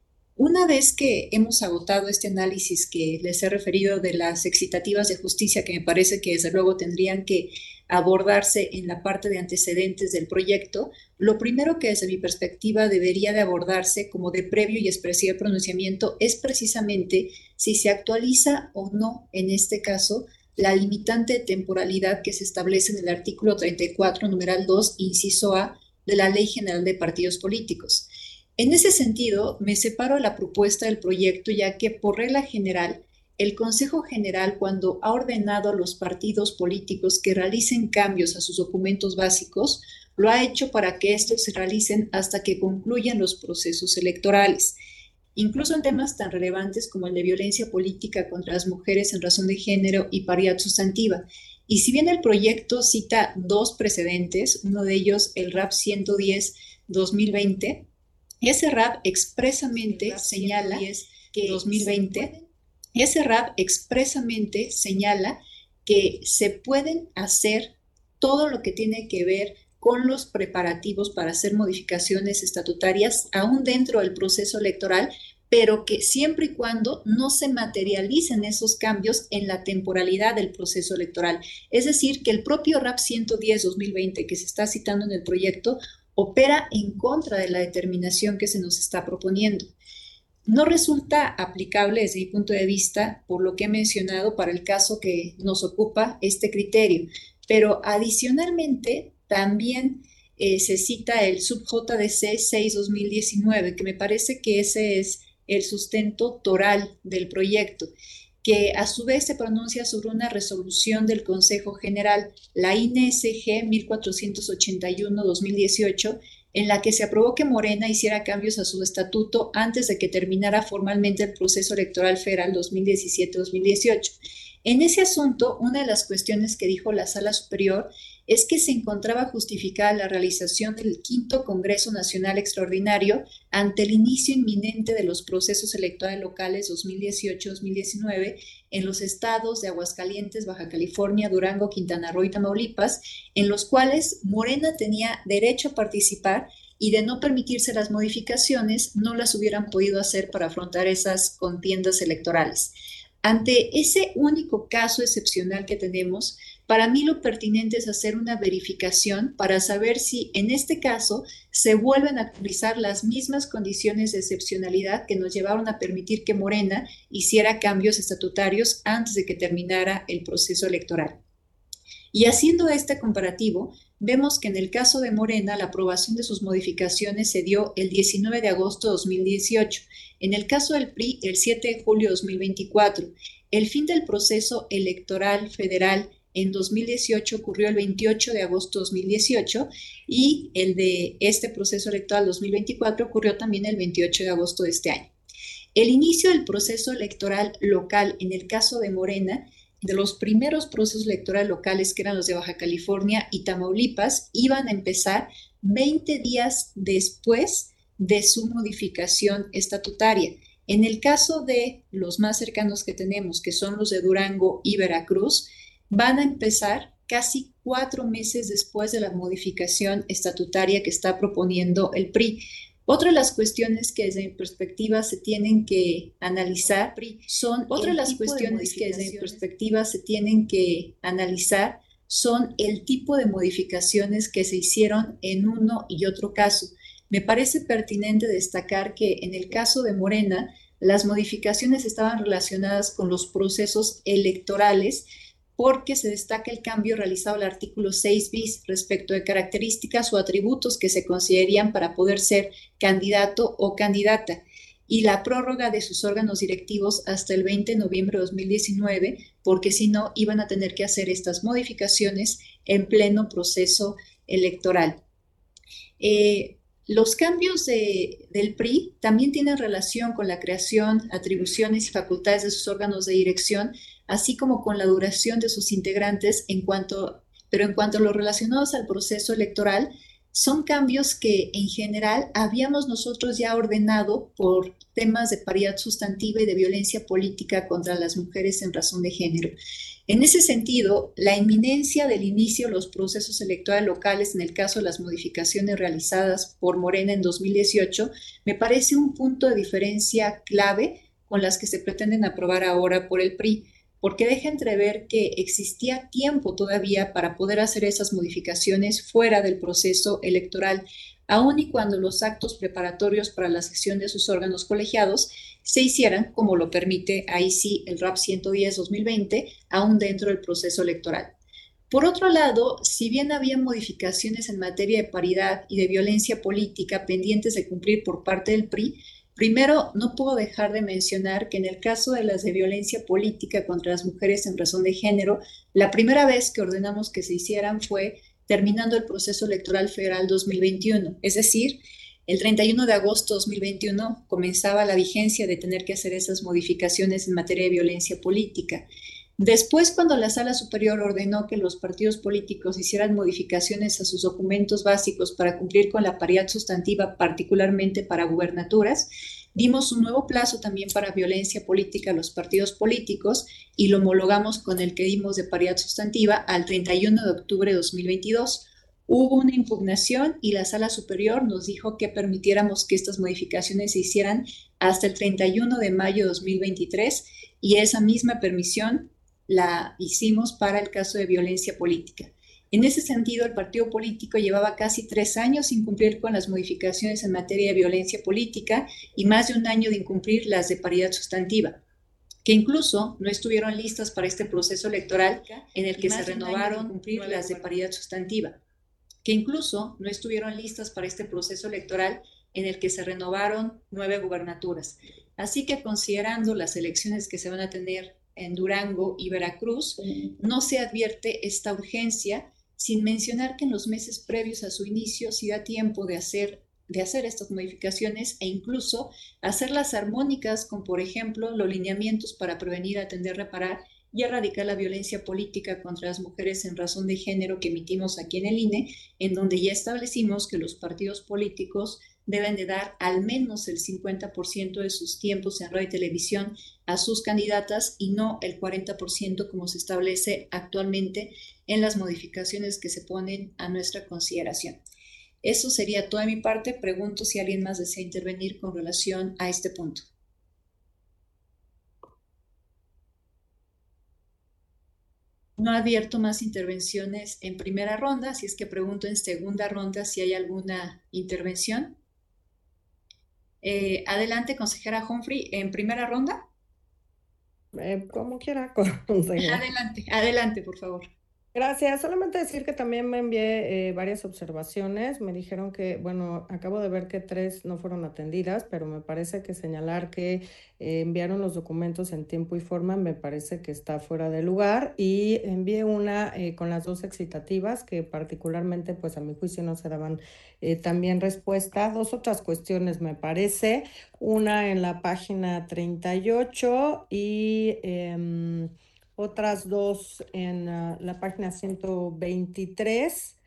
Una vez que hemos agotado este análisis que les he referido de las excitativas de justicia, que me parece que desde luego tendrían que abordarse en la parte de antecedentes del proyecto, lo primero que desde mi perspectiva debería de abordarse como de previo y expresivo pronunciamiento es precisamente si se actualiza o no, en este caso, la limitante de temporalidad que se establece en el artículo treinta y cuatro, numeral dos, inciso A, de la Ley General de Partidos Políticos. En ese sentido, me separo de la propuesta del proyecto, ya que por regla general, el Consejo General, cuando ha ordenado a los partidos políticos que realicen cambios a sus documentos básicos, lo ha hecho para que estos se realicen hasta que concluyan los procesos electorales. Incluso en temas tan relevantes como el de violencia política contra las mujeres en razón de género y paridad sustantiva. Y si bien el proyecto cita dos precedentes, uno de ellos el R A P ciento diez dos mil veinte, ese R A P expresamente señala que dos mil veinte, ese R A P expresamente señala que se pueden hacer todo lo que tiene que ver con los preparativos para hacer modificaciones estatutarias aún dentro del proceso electoral, pero que siempre y cuando no se materialicen esos cambios en la temporalidad del proceso electoral. Es decir, que el propio R A P ciento diez dos mil veinte que se está citando en el proyecto opera en contra de la determinación que se nos está proponiendo. No resulta aplicable desde mi punto de vista, por lo que he mencionado, para el caso que nos ocupa este criterio, pero adicionalmente también eh, se cita el sub J D C seis dos mil diecinueve, que me parece que ese es el sustento toral del proyecto, que a su vez se pronuncia sobre una resolución del Consejo General, la I N S G mil cuatrocientos ochenta y uno dos mil dieciocho, en la que se aprobó que Morena hiciera cambios a su estatuto antes de que terminara formalmente el proceso electoral federal dos mil diecisiete dos mil dieciocho. En ese asunto, una de las cuestiones que dijo la Sala Superior es que se encontraba justificada la realización del quinto Congreso Nacional Extraordinario ante el inicio inminente de los procesos electorales locales dos mil dieciocho dos mil diecinueve en los estados de Aguascalientes, Baja California, Durango, Quintana Roo y Tamaulipas, en los cuales Morena tenía derecho a participar y de no permitirse las modificaciones, no las hubieran podido hacer para afrontar esas contiendas electorales. Ante ese único caso excepcional que tenemos, para mí lo pertinente es hacer una verificación para saber si en este caso se vuelven a actualizar las mismas condiciones de excepcionalidad que nos llevaron a permitir que Morena hiciera cambios estatutarios antes de que terminara el proceso electoral. Y haciendo este comparativo, vemos que en el caso de Morena la aprobación de sus modificaciones se dio el diecinueve de agosto de dos mil dieciocho, en el caso del P R I el siete de julio de dos mil veinticuatro. El fin del proceso electoral federal en dos mil dieciocho ocurrió el veintiocho de agosto de dos mil dieciocho y el de este proceso electoral dos mil veinticuatro ocurrió también el veintiocho de agosto de este año. El inicio del proceso electoral local en el caso de Morena, de los primeros procesos electorales locales que eran los de Baja California y Tamaulipas, iban a empezar veinte días después de su modificación estatutaria. En el caso de los más cercanos que tenemos, que son los de Durango y Veracruz, van a empezar casi cuatro meses después de la modificación estatutaria que está proponiendo el P R I. Otra de las cuestiones que desde mi perspectiva se tienen que analizar son otra de las cuestiones que desde mi perspectiva se tienen que analizar son el tipo de modificaciones que se hicieron en uno y otro caso. Me parece pertinente destacar que en el caso de Morena, las modificaciones estaban relacionadas con los procesos electorales, porque se destaca el cambio realizado al artículo seis bis respecto de características o atributos que se considerarían para poder ser candidato o candidata, y la prórroga de sus órganos directivos hasta el veinte de noviembre de dos mil diecinueve, porque si no iban a tener que hacer estas modificaciones en pleno proceso electoral. Eh, Los cambios de, del P R I también tienen relación con la creación, atribuciones y facultades de sus órganos de dirección, así como con la duración de sus integrantes, en cuanto, pero en cuanto a los relacionados al proceso electoral, son cambios que en general habíamos nosotros ya ordenado por temas de paridad sustantiva y de violencia política contra las mujeres en razón de género. En ese sentido, la inminencia del inicio de los procesos electorales locales en el caso de las modificaciones realizadas por Morena en dos mil dieciocho me parece un punto de diferencia clave con las que se pretenden aprobar ahora por el P R I, porque deja entrever que existía tiempo todavía para poder hacer esas modificaciones fuera del proceso electoral, aun y cuando los actos preparatorios para la sesión de sus órganos colegiados se hicieran, como lo permite ahí sí el R A P ciento diez dos mil veinte, aún dentro del proceso electoral. Por otro lado, si bien había modificaciones en materia de paridad y de violencia política pendientes de cumplir por parte del P R I, primero, no puedo dejar de mencionar que en el caso de las de violencia política contra las mujeres en razón de género, la primera vez que ordenamos que se hicieran fue terminando el proceso electoral federal dos mil veintiuno, es decir, el treinta y uno de agosto de dos mil veintiuno comenzaba la vigencia de tener que hacer esas modificaciones en materia de violencia política. Después, cuando la Sala Superior ordenó que los partidos políticos hicieran modificaciones a sus documentos básicos para cumplir con la paridad sustantiva, particularmente para gubernaturas, dimos un nuevo plazo también para violencia política a los partidos políticos y lo homologamos con el que dimos de paridad sustantiva al treinta y uno de octubre de dos mil veintidós. Hubo una impugnación y la Sala Superior nos dijo que permitiéramos que estas modificaciones se hicieran hasta el treinta y uno de mayo de dos mil veintitrés y esa misma permisión la hicimos para el caso de violencia política. En ese sentido, el partido político llevaba casi tres años sin cumplir con las modificaciones en materia de violencia política y más de un año de incumplir las de paridad sustantiva, que incluso no estuvieron listas para este proceso electoral en el que se renovaron cumplir las de paridad sustantiva, que incluso no estuvieron listas para este proceso electoral en el que se renovaron nueve gubernaturas. Así que considerando las elecciones que se van a tener en Durango y Veracruz, no se advierte esta urgencia, sin mencionar que en los meses previos a su inicio sí da tiempo de hacer, de hacer estas modificaciones e incluso hacerlas armónicas con, por ejemplo, los lineamientos para prevenir, atender, reparar y erradicar la violencia política contra las mujeres en razón de género que emitimos aquí en el I N E, en donde ya establecimos que los partidos políticos deben de dar al menos el cincuenta por ciento de sus tiempos en radio y televisión a sus candidatas y no el cuarenta por ciento como se establece actualmente en las modificaciones que se ponen a nuestra consideración. Eso sería toda mi parte. Pregunto si alguien más desea intervenir con relación a este punto. No advierto más intervenciones en primera ronda, así es que pregunto en segunda ronda si hay alguna intervención. Eh, adelante, consejera Humphrey, en primera ronda. Eh, como quiera, consejera. Adelante, adelante, por favor. Gracias. Solamente decir que también me envié eh, varias observaciones. Me dijeron que, bueno, acabo de ver que tres no fueron atendidas, pero me parece que señalar que eh, enviaron los documentos en tiempo y forma me parece que está fuera de lugar. Y envié una eh, con las dos excitativas que particularmente, pues a mi juicio no se daban eh, también respuesta. Dos otras cuestiones me parece. Una en la página treinta y ocho y... Eh, otras dos en uh, la página ciento veintitrés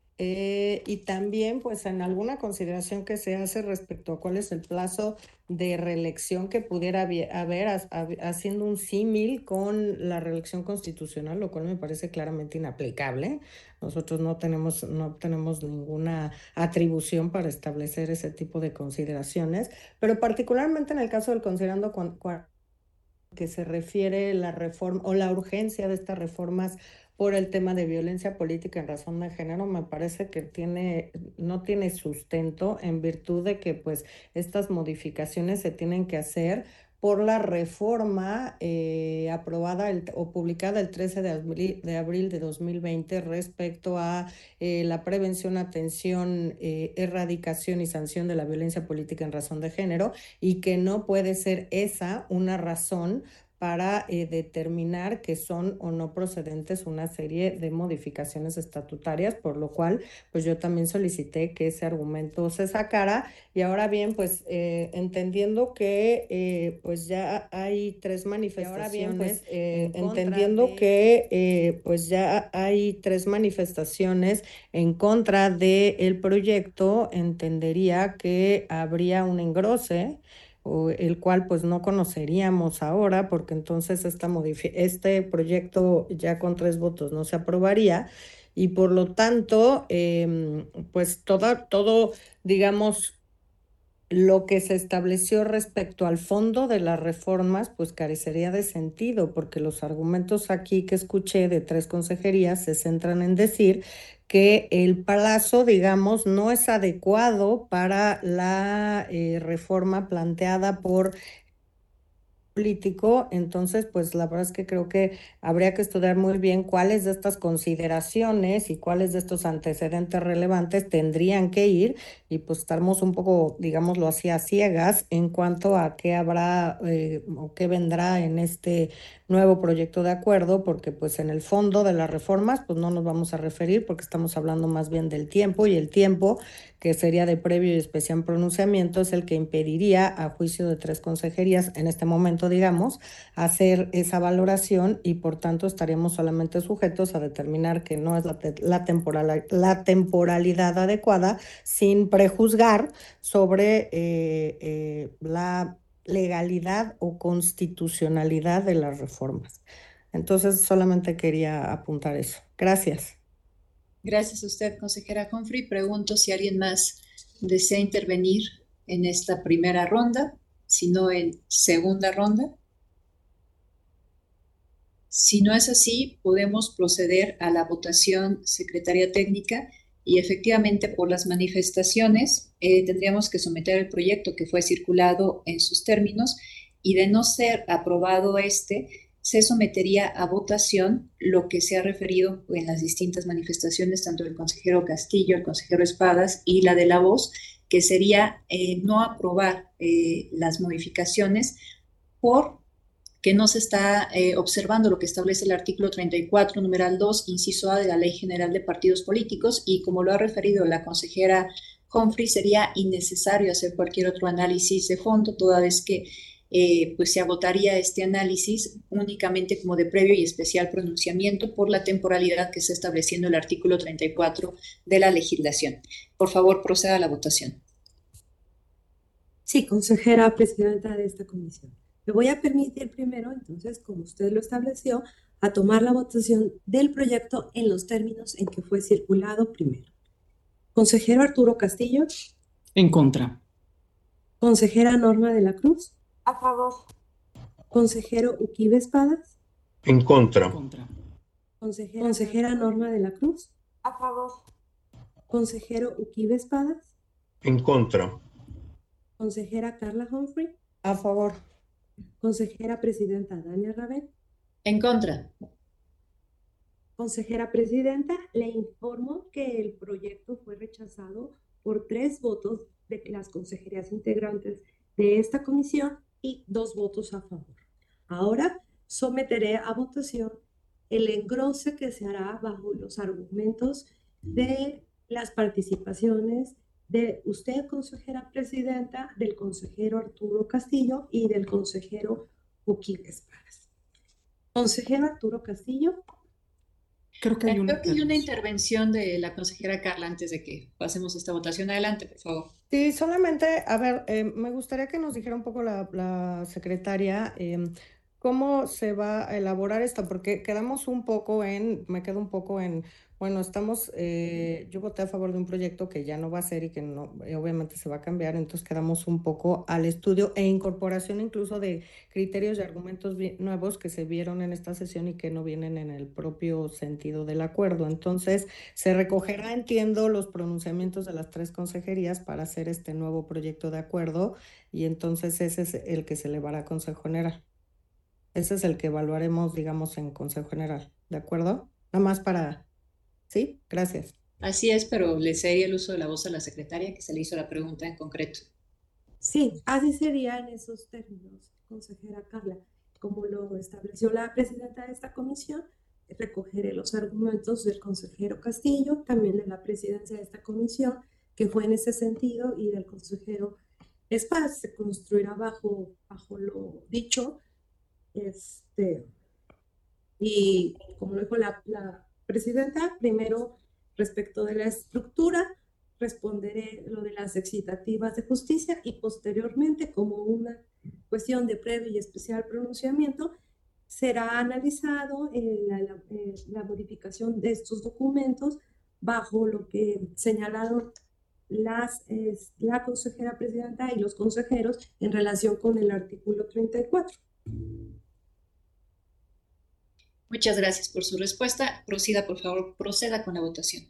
eh, y también pues en alguna consideración que se hace respecto a cuál es el plazo de reelección que pudiera haber, haciendo un símil con la reelección constitucional, lo cual me parece claramente inaplicable. Nosotros no tenemos, no tenemos ninguna atribución para establecer ese tipo de consideraciones, pero particularmente en el caso del considerando cuando, cuando que se refiere la reforma o la urgencia de estas reformas por el tema de violencia política en razón de género, me parece que tiene, no tiene sustento en virtud de que pues estas modificaciones se tienen que hacer por la reforma eh, aprobada el, o publicada el trece de abril, de abril de dos mil veinte respecto a eh, la prevención, atención, eh, erradicación y sanción de la violencia política en razón de género, y que no puede ser esa una razón para eh, determinar que son o no procedentes una serie de modificaciones estatutarias, por lo cual pues yo también solicité que ese argumento se sacara. Y ahora bien, pues eh, entendiendo que eh, pues ya hay tres manifestaciones, ahora bien, pues, eh, entendiendo de... que eh, pues ya hay tres manifestaciones en contra del proyecto, entendería que habría un engrose, el cual pues no conoceríamos ahora, porque entonces esta este proyecto ya con tres votos no se aprobaría, y por lo tanto, eh, pues todo, todo, digamos, lo que se estableció respecto al fondo de las reformas, pues carecería de sentido, porque los argumentos aquí que escuché de tres consejerías se centran en decir que el plazo, digamos, no es adecuado para la eh, reforma planteada por político. Entonces, pues la verdad es que creo que habría que estudiar muy bien cuáles de estas consideraciones y cuáles de estos antecedentes relevantes tendrían que ir, y pues estamos un poco, digámoslo así, a ciegas en cuanto a qué habrá eh, o qué vendrá en este nuevo proyecto de acuerdo, porque pues en el fondo de las reformas pues no nos vamos a referir, porque estamos hablando más bien del tiempo, y el tiempo que sería de previo y especial pronunciamiento es el que impediría, a juicio de tres consejerías en este momento, digamos, hacer esa valoración, y por tanto estaríamos solamente sujetos a determinar que no es la, te la, temporal la temporalidad adecuada, sin prejuzgar sobre eh, eh, la legalidad o constitucionalidad de las reformas. Entonces solamente quería apuntar eso. Gracias. Gracias a usted, consejera Humphrey. Pregunto si alguien más desea intervenir en esta primera ronda, si no en segunda ronda. Si no es así, podemos proceder a la votación, secretaria técnica, y efectivamente por las manifestaciones eh, tendríamos que someter el proyecto que fue circulado en sus términos, y de no ser aprobado este, se sometería a votación lo que se ha referido en las distintas manifestaciones, tanto el consejero Castillo, el consejero Espadas y la de La Voz, que sería eh, no aprobar eh, las modificaciones por que no se está eh, observando lo que establece el artículo treinta y cuatro, numeral dos, inciso A de la Ley General de Partidos Políticos, y como lo ha referido la consejera Humphrey, sería innecesario hacer cualquier otro análisis de fondo, toda vez que eh, pues se agotaría este análisis únicamente como de previo y especial pronunciamiento por la temporalidad que está estableciendo el artículo treinta y cuatro de la legislación. Por favor, proceda a la votación. Sí, consejera presidenta de esta comisión. Me voy a permitir primero, entonces, como usted lo estableció, a tomar la votación del proyecto en los términos en que fue circulado primero. Consejero Arturo Castillo. En contra. Consejera Norma de la Cruz. A favor. Consejero Uquibe Espadas. En contra. En contra. Consejera, Consejera Norma de la Cruz. A favor. Consejero Uquibe Espadas. En contra. Consejera Carla Humphrey. A favor. Consejera Presidenta Dania Rabel. En contra. Consejera Presidenta, le informo que el proyecto fue rechazado por tres votos de las consejerías integrantes de esta comisión y dos votos a favor. Ahora someteré a votación el engrose que se hará bajo los argumentos de las participaciones de usted, consejera presidenta, del consejero Arturo Castillo y del consejero Uquibe Espadas. Consejero Arturo Castillo. Creo que hay una, Creo que hay una intervención de la consejera Carla antes de que pasemos esta votación. Adelante, por favor. Sí, solamente, a ver, eh, me gustaría que nos dijera un poco la, la secretaria eh, cómo se va a elaborar esto, porque quedamos un poco en, me quedo un poco en, bueno, estamos, eh, yo voté a favor de un proyecto que ya no va a ser y que no, eh, obviamente se va a cambiar, entonces quedamos un poco al estudio e incorporación incluso de criterios y argumentos nuevos que se vieron en esta sesión y que no vienen en el propio sentido del acuerdo. Entonces, se recogerá, entiendo, los pronunciamientos de las tres consejerías para hacer este nuevo proyecto de acuerdo y entonces ese es el que se elevará a Consejo General. Ese es el que evaluaremos, digamos, en Consejo General, ¿de acuerdo? Nada más para... ¿Sí? Gracias. Así es, pero le cedería el uso de la voz a la secretaria que se le hizo la pregunta en concreto. Sí, así sería en esos términos, consejera Carla. Como lo estableció la presidenta de esta comisión, recogeré los argumentos del consejero Castillo, también de la presidencia de esta comisión, que fue en ese sentido, y del consejero Espadas. Se construirá bajo, bajo lo dicho. Este, y como lo dijo la, la presidenta, primero respecto de la estructura, responderé lo de las excitativas de justicia y posteriormente, como una cuestión de previo y especial pronunciamiento, será analizado eh, la, la, eh, la modificación de estos documentos bajo lo que señalaron las, eh, la consejera presidenta y los consejeros en relación con el artículo treinta y cuatro. Muchas gracias por su respuesta. Proceda, por favor, proceda con la votación.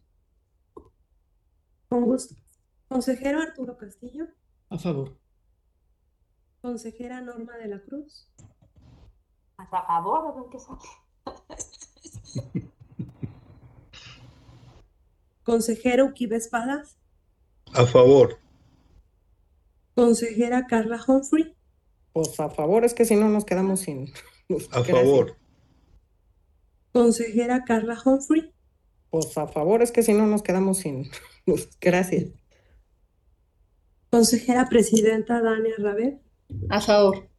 Con gusto. Consejero Arturo Castillo. A favor. Consejera Norma de la Cruz. A favor, a ver qué sale. Consejero Uquibe Espadas. A favor. Consejera Carla Humphrey. Pues a favor, es que si no nos quedamos sin... A favor. Consejera Carla Humphrey. Pues a favor, es que si no nos quedamos sin... Gracias. Consejera Presidenta Dania Rabel. A favor.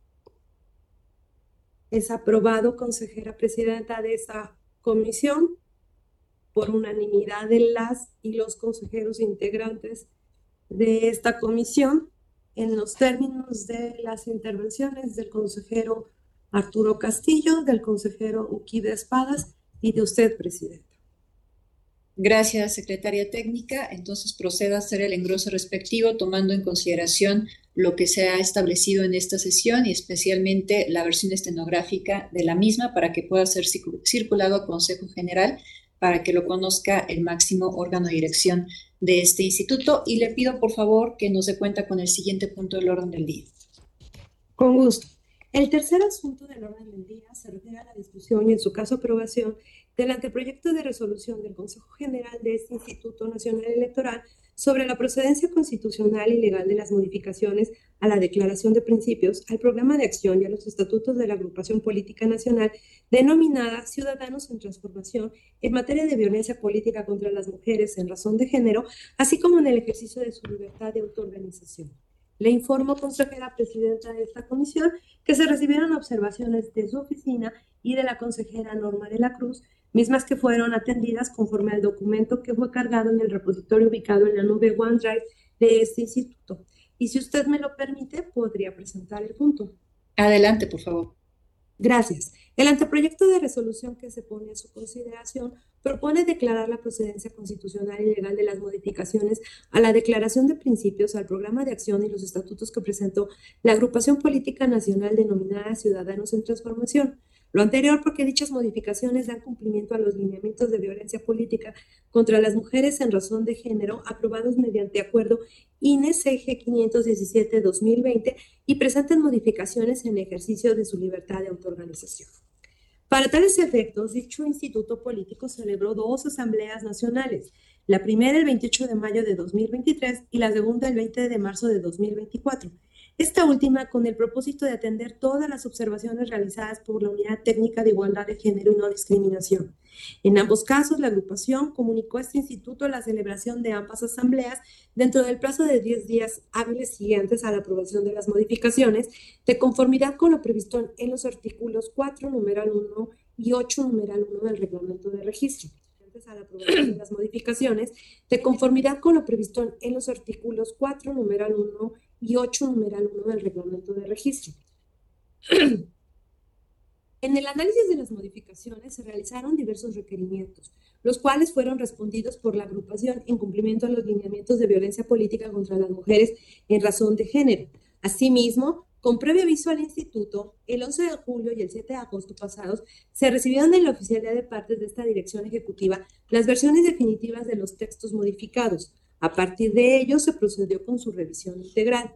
Es aprobado, consejera presidenta de esta comisión, por unanimidad de las y los consejeros integrantes de esta comisión, en los términos de las intervenciones del consejero Arturo Castillo, del consejero Uquibe Espadas y de usted, presidenta. Gracias, secretaria técnica. Entonces proceda a hacer el engrose respectivo, tomando en consideración lo que se ha establecido en esta sesión y especialmente la versión estenográfica de la misma para que pueda ser circulado a Consejo General para que lo conozca el máximo órgano de dirección de este instituto. Y le pido, por favor, que nos dé cuenta con el siguiente punto del orden del día. Con gusto. El tercer asunto del orden del día se refiere a la discusión y, en su caso, aprobación del anteproyecto de resolución del Consejo General de este Instituto Nacional Electoral sobre la procedencia constitucional y legal de las modificaciones a la Declaración de Principios, al Programa de Acción y a los estatutos de la Agrupación Política Nacional denominada Ciudadanos en Transformación en materia de violencia política contra las mujeres en razón de género, así como en el ejercicio de su libertad de autoorganización. Le informo, consejera presidenta de esta comisión, que se recibieron observaciones de su oficina y de la consejera Norma de la Cruz, mismas que fueron atendidas conforme al documento que fue cargado en el repositorio ubicado en la nube OneDrive de este instituto. Y si usted me lo permite, podría presentar el punto. Adelante, por favor. Gracias. El anteproyecto de resolución que se pone a su consideración propone declarar la procedencia constitucional y legal de las modificaciones a la Declaración de Principios, al Programa de Acción y los estatutos que presentó la Agrupación Política Nacional denominada Ciudadanos en Transformación. Lo anterior porque dichas modificaciones dan cumplimiento a los lineamientos de violencia política contra las mujeres en razón de género aprobados mediante acuerdo I N E C G quinientos diecisiete guión dos mil veinte y presentan modificaciones en ejercicio de su libertad de autoorganización. Para tales efectos, dicho instituto político celebró dos asambleas nacionales, la primera el veintiocho de mayo de dos mil veintitrés y la segunda el veinte de marzo de dos mil veinticuatro. Esta última con el propósito de atender todas las observaciones realizadas por la Unidad Técnica de Igualdad de Género y No Discriminación. En ambos casos, la agrupación comunicó a este instituto la celebración de ambas asambleas dentro del plazo de diez días hábiles siguientes a la aprobación de las modificaciones, de conformidad con lo previsto en los artículos cuatro, numeral uno y ocho, numeral uno del reglamento de registro. A la aprobación de las modificaciones, de conformidad con lo previsto en los artículos cuatro, numeral uno y ocho, numeral uno del reglamento de registro. En el análisis de las modificaciones se realizaron diversos requerimientos, los cuales fueron respondidos por la agrupación en cumplimiento a los lineamientos de violencia política contra las mujeres en razón de género. Asimismo, con previo aviso al instituto, el once de julio y el siete de agosto pasados, se recibieron en la oficialidad de partes de esta dirección ejecutiva las versiones definitivas de los textos modificados. A partir de ello, se procedió con su revisión integral.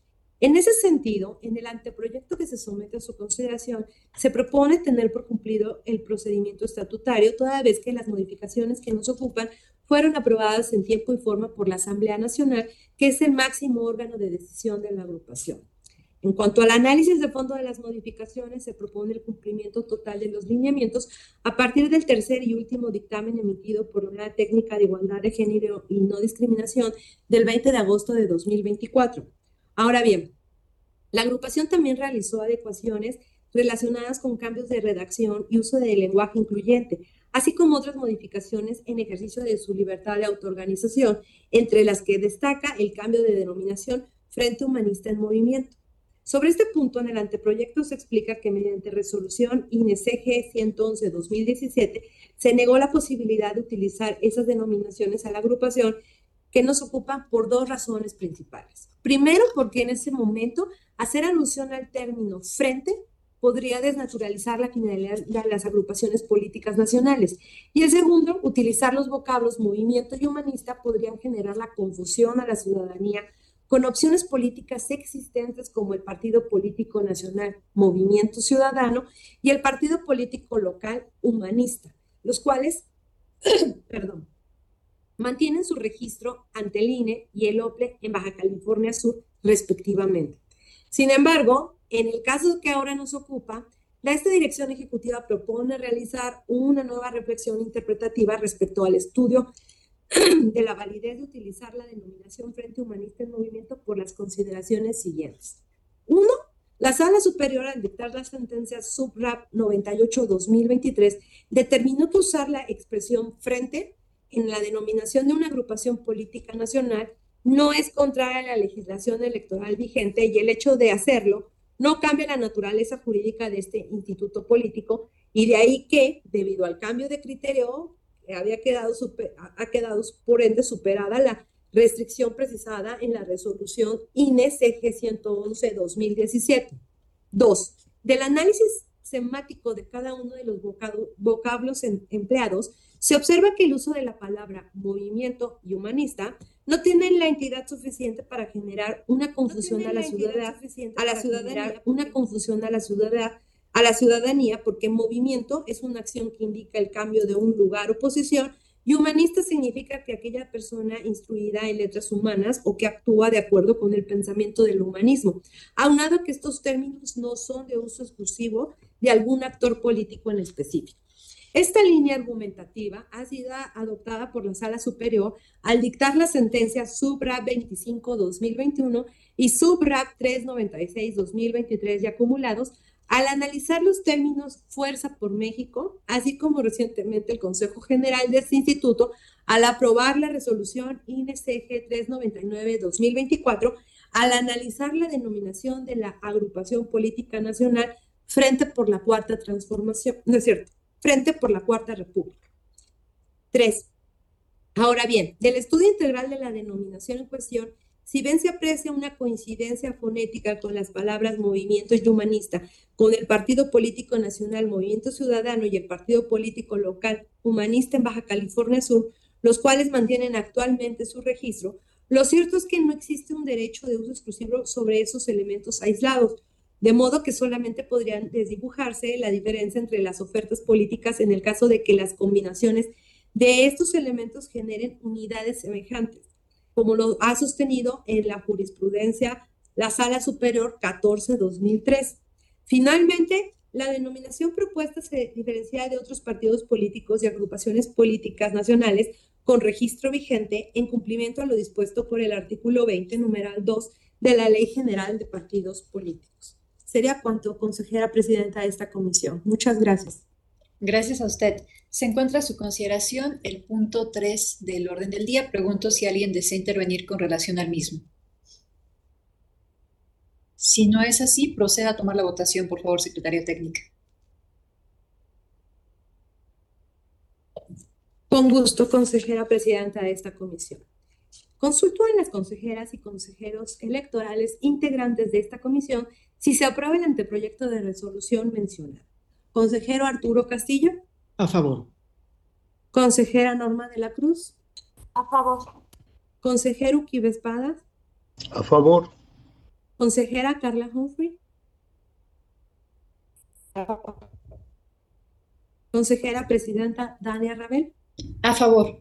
En ese sentido, en el anteproyecto que se somete a su consideración, se propone tener por cumplido el procedimiento estatutario, toda vez que las modificaciones que nos ocupan fueron aprobadas en tiempo y forma por la Asamblea Nacional, que es el máximo órgano de decisión de la agrupación. En cuanto al análisis de fondo de las modificaciones, se propone el cumplimiento total de los lineamientos a partir del tercer y último dictamen emitido por la Unidad Técnica de Igualdad de Género y No Discriminación del veinte de agosto de dos mil veinticuatro. Ahora bien, la agrupación también realizó adecuaciones relacionadas con cambios de redacción y uso del lenguaje incluyente, así como otras modificaciones en ejercicio de su libertad de autoorganización, entre las que destaca el cambio de denominación Frente Humanista en Movimiento. Sobre este punto, en el anteproyecto se explica que mediante resolución I N E C G ciento once guión dos mil diecisiete se negó la posibilidad de utilizar esas denominaciones a la agrupación, que nos ocupa por dos razones principales. Primero, porque en ese momento hacer alusión al término frente podría desnaturalizar la finalidad de las agrupaciones políticas nacionales. Y el segundo, utilizar los vocablos movimiento y humanista podrían generar la confusión a la ciudadanía con opciones políticas existentes como el Partido Político Nacional Movimiento Ciudadano y el Partido Político Local Humanista, los cuales, perdón, mantienen su registro ante el I N E y el O P L E en Baja California Sur, respectivamente. Sin embargo, en el caso que ahora nos ocupa, la esta dirección ejecutiva propone realizar una nueva reflexión interpretativa respecto al estudio de la validez de utilizar la denominación Frente Humanista en Movimiento por las consideraciones siguientes. Uno, la Sala Superior, al dictar la sentencia Subrap noventa y ocho guión dos mil veintitrés, determinó que usar la expresión frente en la denominación de una agrupación política nacional no es contraria a la legislación electoral vigente, y el hecho de hacerlo no cambia la naturaleza jurídica de este instituto político, y de ahí que, debido al cambio de criterio, había quedado super, ha quedado por ende superada la restricción precisada en la resolución I N E C G ciento once guión dos mil diecisiete. Dos, del análisis semático de cada uno de los vocablos en, empleados, se observa que el uso de la palabra movimiento y humanista no tiene la entidad suficiente para generar una confusión no a la ciudadanía, a la ciudadanía, una confusión a la ciudadanía, a la ciudadanía, porque movimiento es una acción que indica el cambio de un lugar o posición, y humanista significa que aquella persona instruida en letras humanas o que actúa de acuerdo con el pensamiento del humanismo, aunado que estos términos no son de uso exclusivo de algún actor político en específico. Esta línea argumentativa ha sido adoptada por la Sala Superior al dictar las sentencias Sub-Rap veinticinco guión dos mil veintiuno y Sub-Rap trescientos noventa y seis guión dos mil veintitrés y acumulados, al analizar los términos Fuerza por México, así como recientemente el Consejo General de este instituto, al aprobar la resolución I N E C G trescientos noventa y nueve guión dos mil veinticuatro, al analizar la denominación de la Agrupación Política Nacional Frente por la Cuarta Transformación, no es cierto, Frente por la Cuarta República. Tres. Ahora bien, del estudio integral de la denominación en cuestión, si bien se aprecia una coincidencia fonética con las palabras Movimiento Humanista, con el Partido Político Nacional Movimiento Ciudadano y el Partido Político Local Humanista en Baja California Sur, los cuales mantienen actualmente su registro, lo cierto es que no existe un derecho de uso exclusivo sobre esos elementos aislados, de modo que solamente podrían desdibujarse la diferencia entre las ofertas políticas en el caso de que las combinaciones de estos elementos generen unidades semejantes, como lo ha sostenido en la jurisprudencia la Sala Superior catorce guión dos mil tres. Finalmente, la denominación propuesta se diferencia de otros partidos políticos y agrupaciones políticas nacionales con registro vigente en cumplimiento a lo dispuesto por el artículo veinte, numeral dos de la Ley General de Partidos Políticos. Sería cuanto, consejera presidenta de esta comisión. Muchas gracias. Gracias a usted. Se encuentra a su consideración el punto tres del orden del día. Pregunto si alguien desea intervenir con relación al mismo. Si no es así, proceda a tomar la votación, por favor, secretaria técnica. Con gusto, consejera presidenta de esta comisión. Consultó a las consejeras y consejeros electorales integrantes de esta comisión si se aprueba el anteproyecto de resolución mencionado. Consejero Arturo Castillo. A favor. Consejera Norma de la Cruz. A favor. Consejero Uquibe Espadas. A favor. Consejera Carla Humphrey. A favor. Consejera presidenta Dania Rabel. A favor.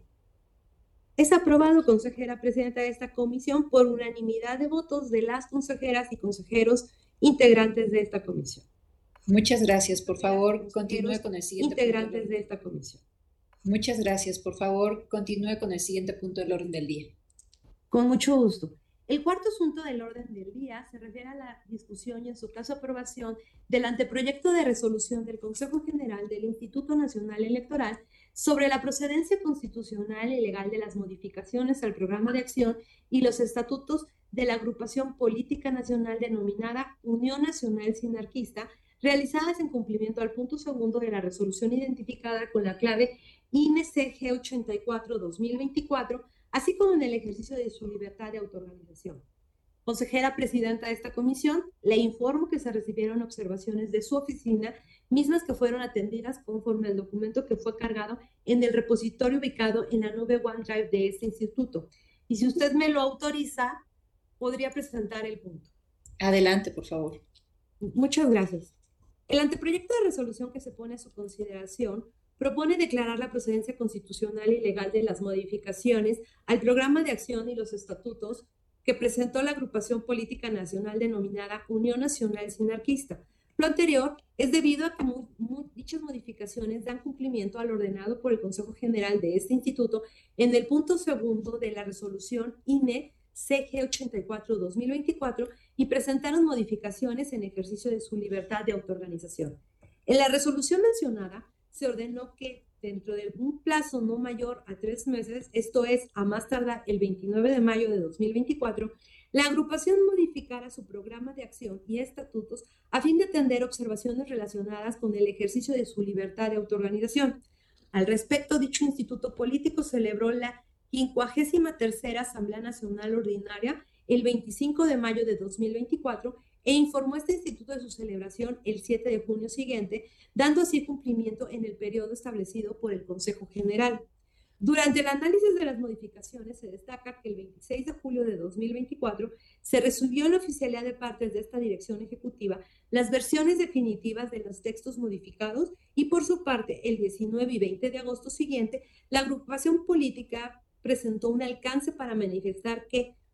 Es aprobado, consejera presidenta de esta comisión, por unanimidad de votos de las consejeras y consejeros integrantes de esta comisión. Muchas gracias. Por favor, continúe con el siguiente integrantes punto. de esta comisión. Muchas gracias. Por favor, continúe con el siguiente punto del orden del día. Con mucho gusto. El cuarto asunto del orden del día se refiere a la discusión y en su caso aprobación del anteproyecto de resolución del Consejo General del Instituto Nacional Electoral sobre la procedencia constitucional y legal de las modificaciones al programa de acción y los estatutos de la agrupación política nacional denominada Unión Nacional Sinarquista, realizadas en cumplimiento al punto segundo de la resolución identificada con la clave I N E C G ochenta y cuatro guión dos mil veinticuatro, así como en el ejercicio de su libertad de autoorganización. Consejera presidenta de esta comisión, le informo que se recibieron observaciones de su oficina, mismas que fueron atendidas conforme al documento que fue cargado en el repositorio ubicado en la nube OneDrive de este instituto. Y si usted me lo autoriza, podría presentar el punto. Adelante, por favor. Muchas gracias. El anteproyecto de resolución que se pone a su consideración propone declarar la procedencia constitucional y legal de las modificaciones al programa de acción y los estatutos que presentó la agrupación política nacional denominada Unión Nacional Sinarquista. Lo anterior es debido a que mu mu dichas modificaciones dan cumplimiento al ordenado por el Consejo General de este instituto en el punto segundo de la resolución I N E C G ochenta y cuatro guión dos mil veinticuatro y presentaron modificaciones en ejercicio de su libertad de autoorganización. En la resolución mencionada se ordenó que dentro de un plazo no mayor a tres meses, esto es, a más tardar el veintinueve de mayo de dos mil veinticuatro, la agrupación modificara su programa de acción y estatutos a fin de atender observaciones relacionadas con el ejercicio de su libertad de autoorganización. Al respecto, dicho instituto político celebró la quincuagésima tercera Asamblea Nacional Ordinaria el veinticinco de mayo de dos mil veinticuatro e informó a este instituto de su celebración el siete de junio siguiente, dando así cumplimiento en el periodo establecido por el Consejo General. Durante el análisis de las modificaciones se destaca que el veintiséis de julio de dos mil veinticuatro se recibió en la oficialidad de partes de esta dirección ejecutiva las versiones definitivas de los textos modificados y por su parte el diecinueve y veinte de agosto siguiente la agrupación política presentó un alcance para manifestar que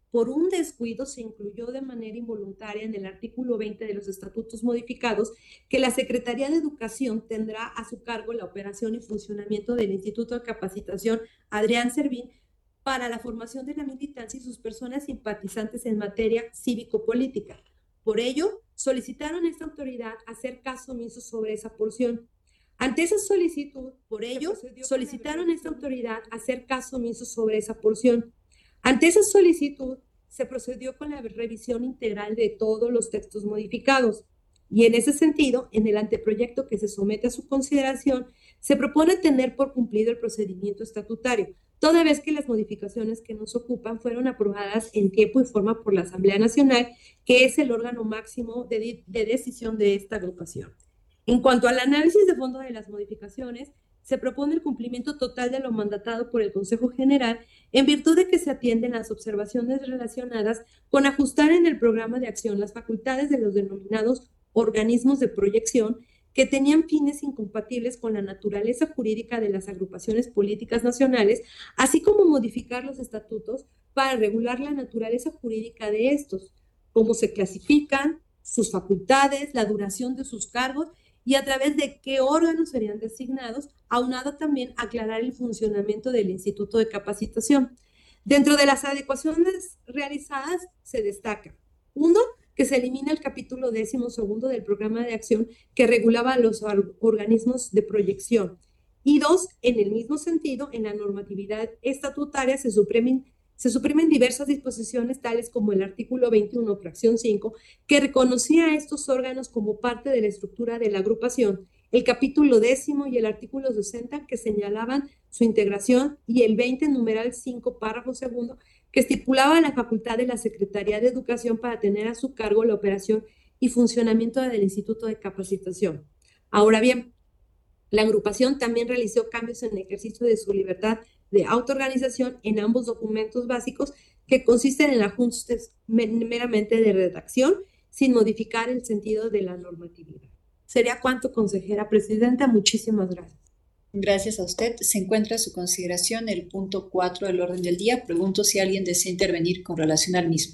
por un descuido se incluyó de manera involuntaria en el artículo veinte de los estatutos modificados que la Secretaría de Educación tendrá a su cargo la operación y funcionamiento del Instituto de Capacitación Adrián Servín para la formación de la militancia y sus personas simpatizantes en materia cívico-política. Por ello, solicitaron a esta autoridad hacer caso omiso sobre esa porción. Ante esa solicitud, por ello, solicitaron a esta autoridad hacer caso omiso sobre esa porción. Ante esa solicitud, se procedió con la revisión integral de todos los textos modificados. Y en ese sentido, en el anteproyecto que se somete a su consideración, se propone tener por cumplido el procedimiento estatutario, toda vez que las modificaciones que nos ocupan fueron aprobadas en tiempo y forma por la Asamblea Nacional, que es el órgano máximo de, de decisión de esta agrupación. En cuanto al análisis de fondo de las modificaciones, se propone el cumplimiento total de lo mandatado por el Consejo General en virtud de que se atienden las observaciones relacionadas con ajustar en el programa de acción las facultades de los denominados organismos de proyección que tenían fines incompatibles con la naturaleza jurídica de las agrupaciones políticas nacionales, así como modificar los estatutos para regular la naturaleza jurídica de estos, cómo se clasifican, sus facultades, la duración de sus cargos y a través de qué órganos serían designados, aunado también aclarar el funcionamiento del Instituto de Capacitación. Dentro de las adecuaciones realizadas se destaca, uno, que se elimina el capítulo décimo segundo del programa de acción que regulaba los organismos de proyección. Y dos, en el mismo sentido, en la normatividad estatutaria se suprimen Se suprimen diversas disposiciones tales como el artículo veintiuno, fracción cinco, que reconocía a estos órganos como parte de la estructura de la agrupación, el capítulo décimo y el artículo sesenta que señalaban su integración y el veinte, numeral cinco, párrafo segundo, que estipulaba la facultad de la Secretaría de Educación para tener a su cargo la operación y funcionamiento del Instituto de Capacitación. Ahora bien, la agrupación también realizó cambios en el ejercicio de su libertad de autoorganización en ambos documentos básicos que consisten en ajustes meramente de redacción sin modificar el sentido de la normatividad. Sería cuanto, consejera presidenta. Muchísimas gracias. Gracias a usted. Se encuentra a su consideración el punto cuatro del orden del día. Pregunto si alguien desea intervenir con relación al mismo.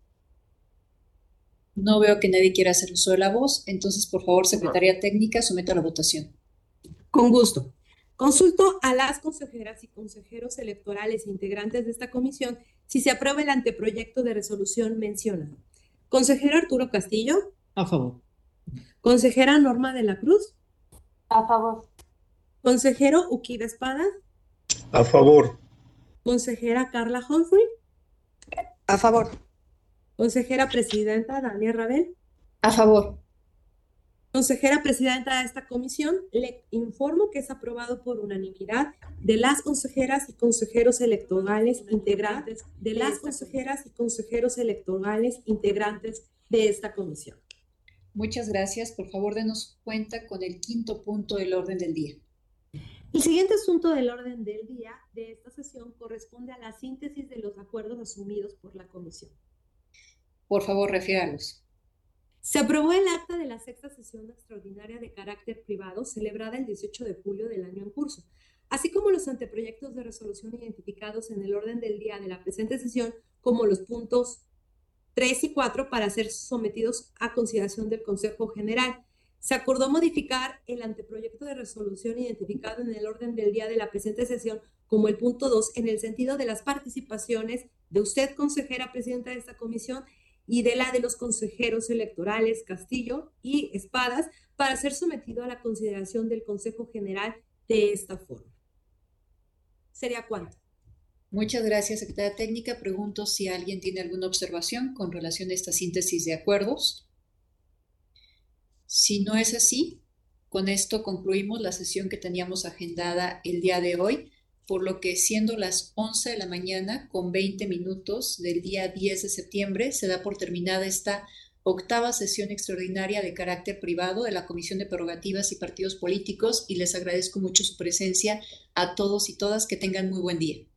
No veo que nadie quiera hacer uso de la voz. Entonces, por favor, Secretaría Técnica, someta a la votación. Con gusto. Consulto a las consejeras y consejeros electorales integrantes de esta comisión si se aprueba el anteproyecto de resolución mencionado. Consejero Arturo Castillo. A favor. Consejera Norma de la Cruz. A favor. Consejero Uquida Espada. A favor. Consejera Carla Humphrey. A favor. Consejera Presidenta Dania Rabel. A favor. Consejera Presidenta de esta comisión, le informo que es aprobado por unanimidad de las consejeras y consejeros electorales integrantes de las consejeras y consejeros electorales integrantes de esta comisión. Muchas gracias. Por favor, denos cuenta con el quinto punto del orden del día. El siguiente asunto del orden del día de esta sesión corresponde a la síntesis de los acuerdos asumidos por la comisión. Por favor, refiéralos. Se aprobó el acta de la sexta sesión extraordinaria de carácter privado celebrada el dieciocho de julio del año en curso, así como los anteproyectos de resolución identificados en el orden del día de la presente sesión como los puntos tres y cuatro para ser sometidos a consideración del Consejo General. Se acordó modificar el anteproyecto de resolución identificado en el orden del día de la presente sesión como el punto dos en el sentido de las participaciones de usted, consejera presidenta de esta comisión, y de la de los consejeros electorales Castillo y Espadas para ser sometido a la consideración del Consejo General de esta forma. ¿Sería cuánto? Muchas gracias, Secretaria Técnica. Pregunto si alguien tiene alguna observación con relación a esta síntesis de acuerdos. Si no es así, con esto concluimos la sesión que teníamos agendada el día de hoy, por lo que siendo las once de la mañana con veinte minutos del día diez de septiembre, se da por terminada esta octava sesión extraordinaria de carácter privado de la Comisión de Prerrogativas y Partidos Políticos y les agradezco mucho su presencia a todos y todas. Que tengan muy buen día.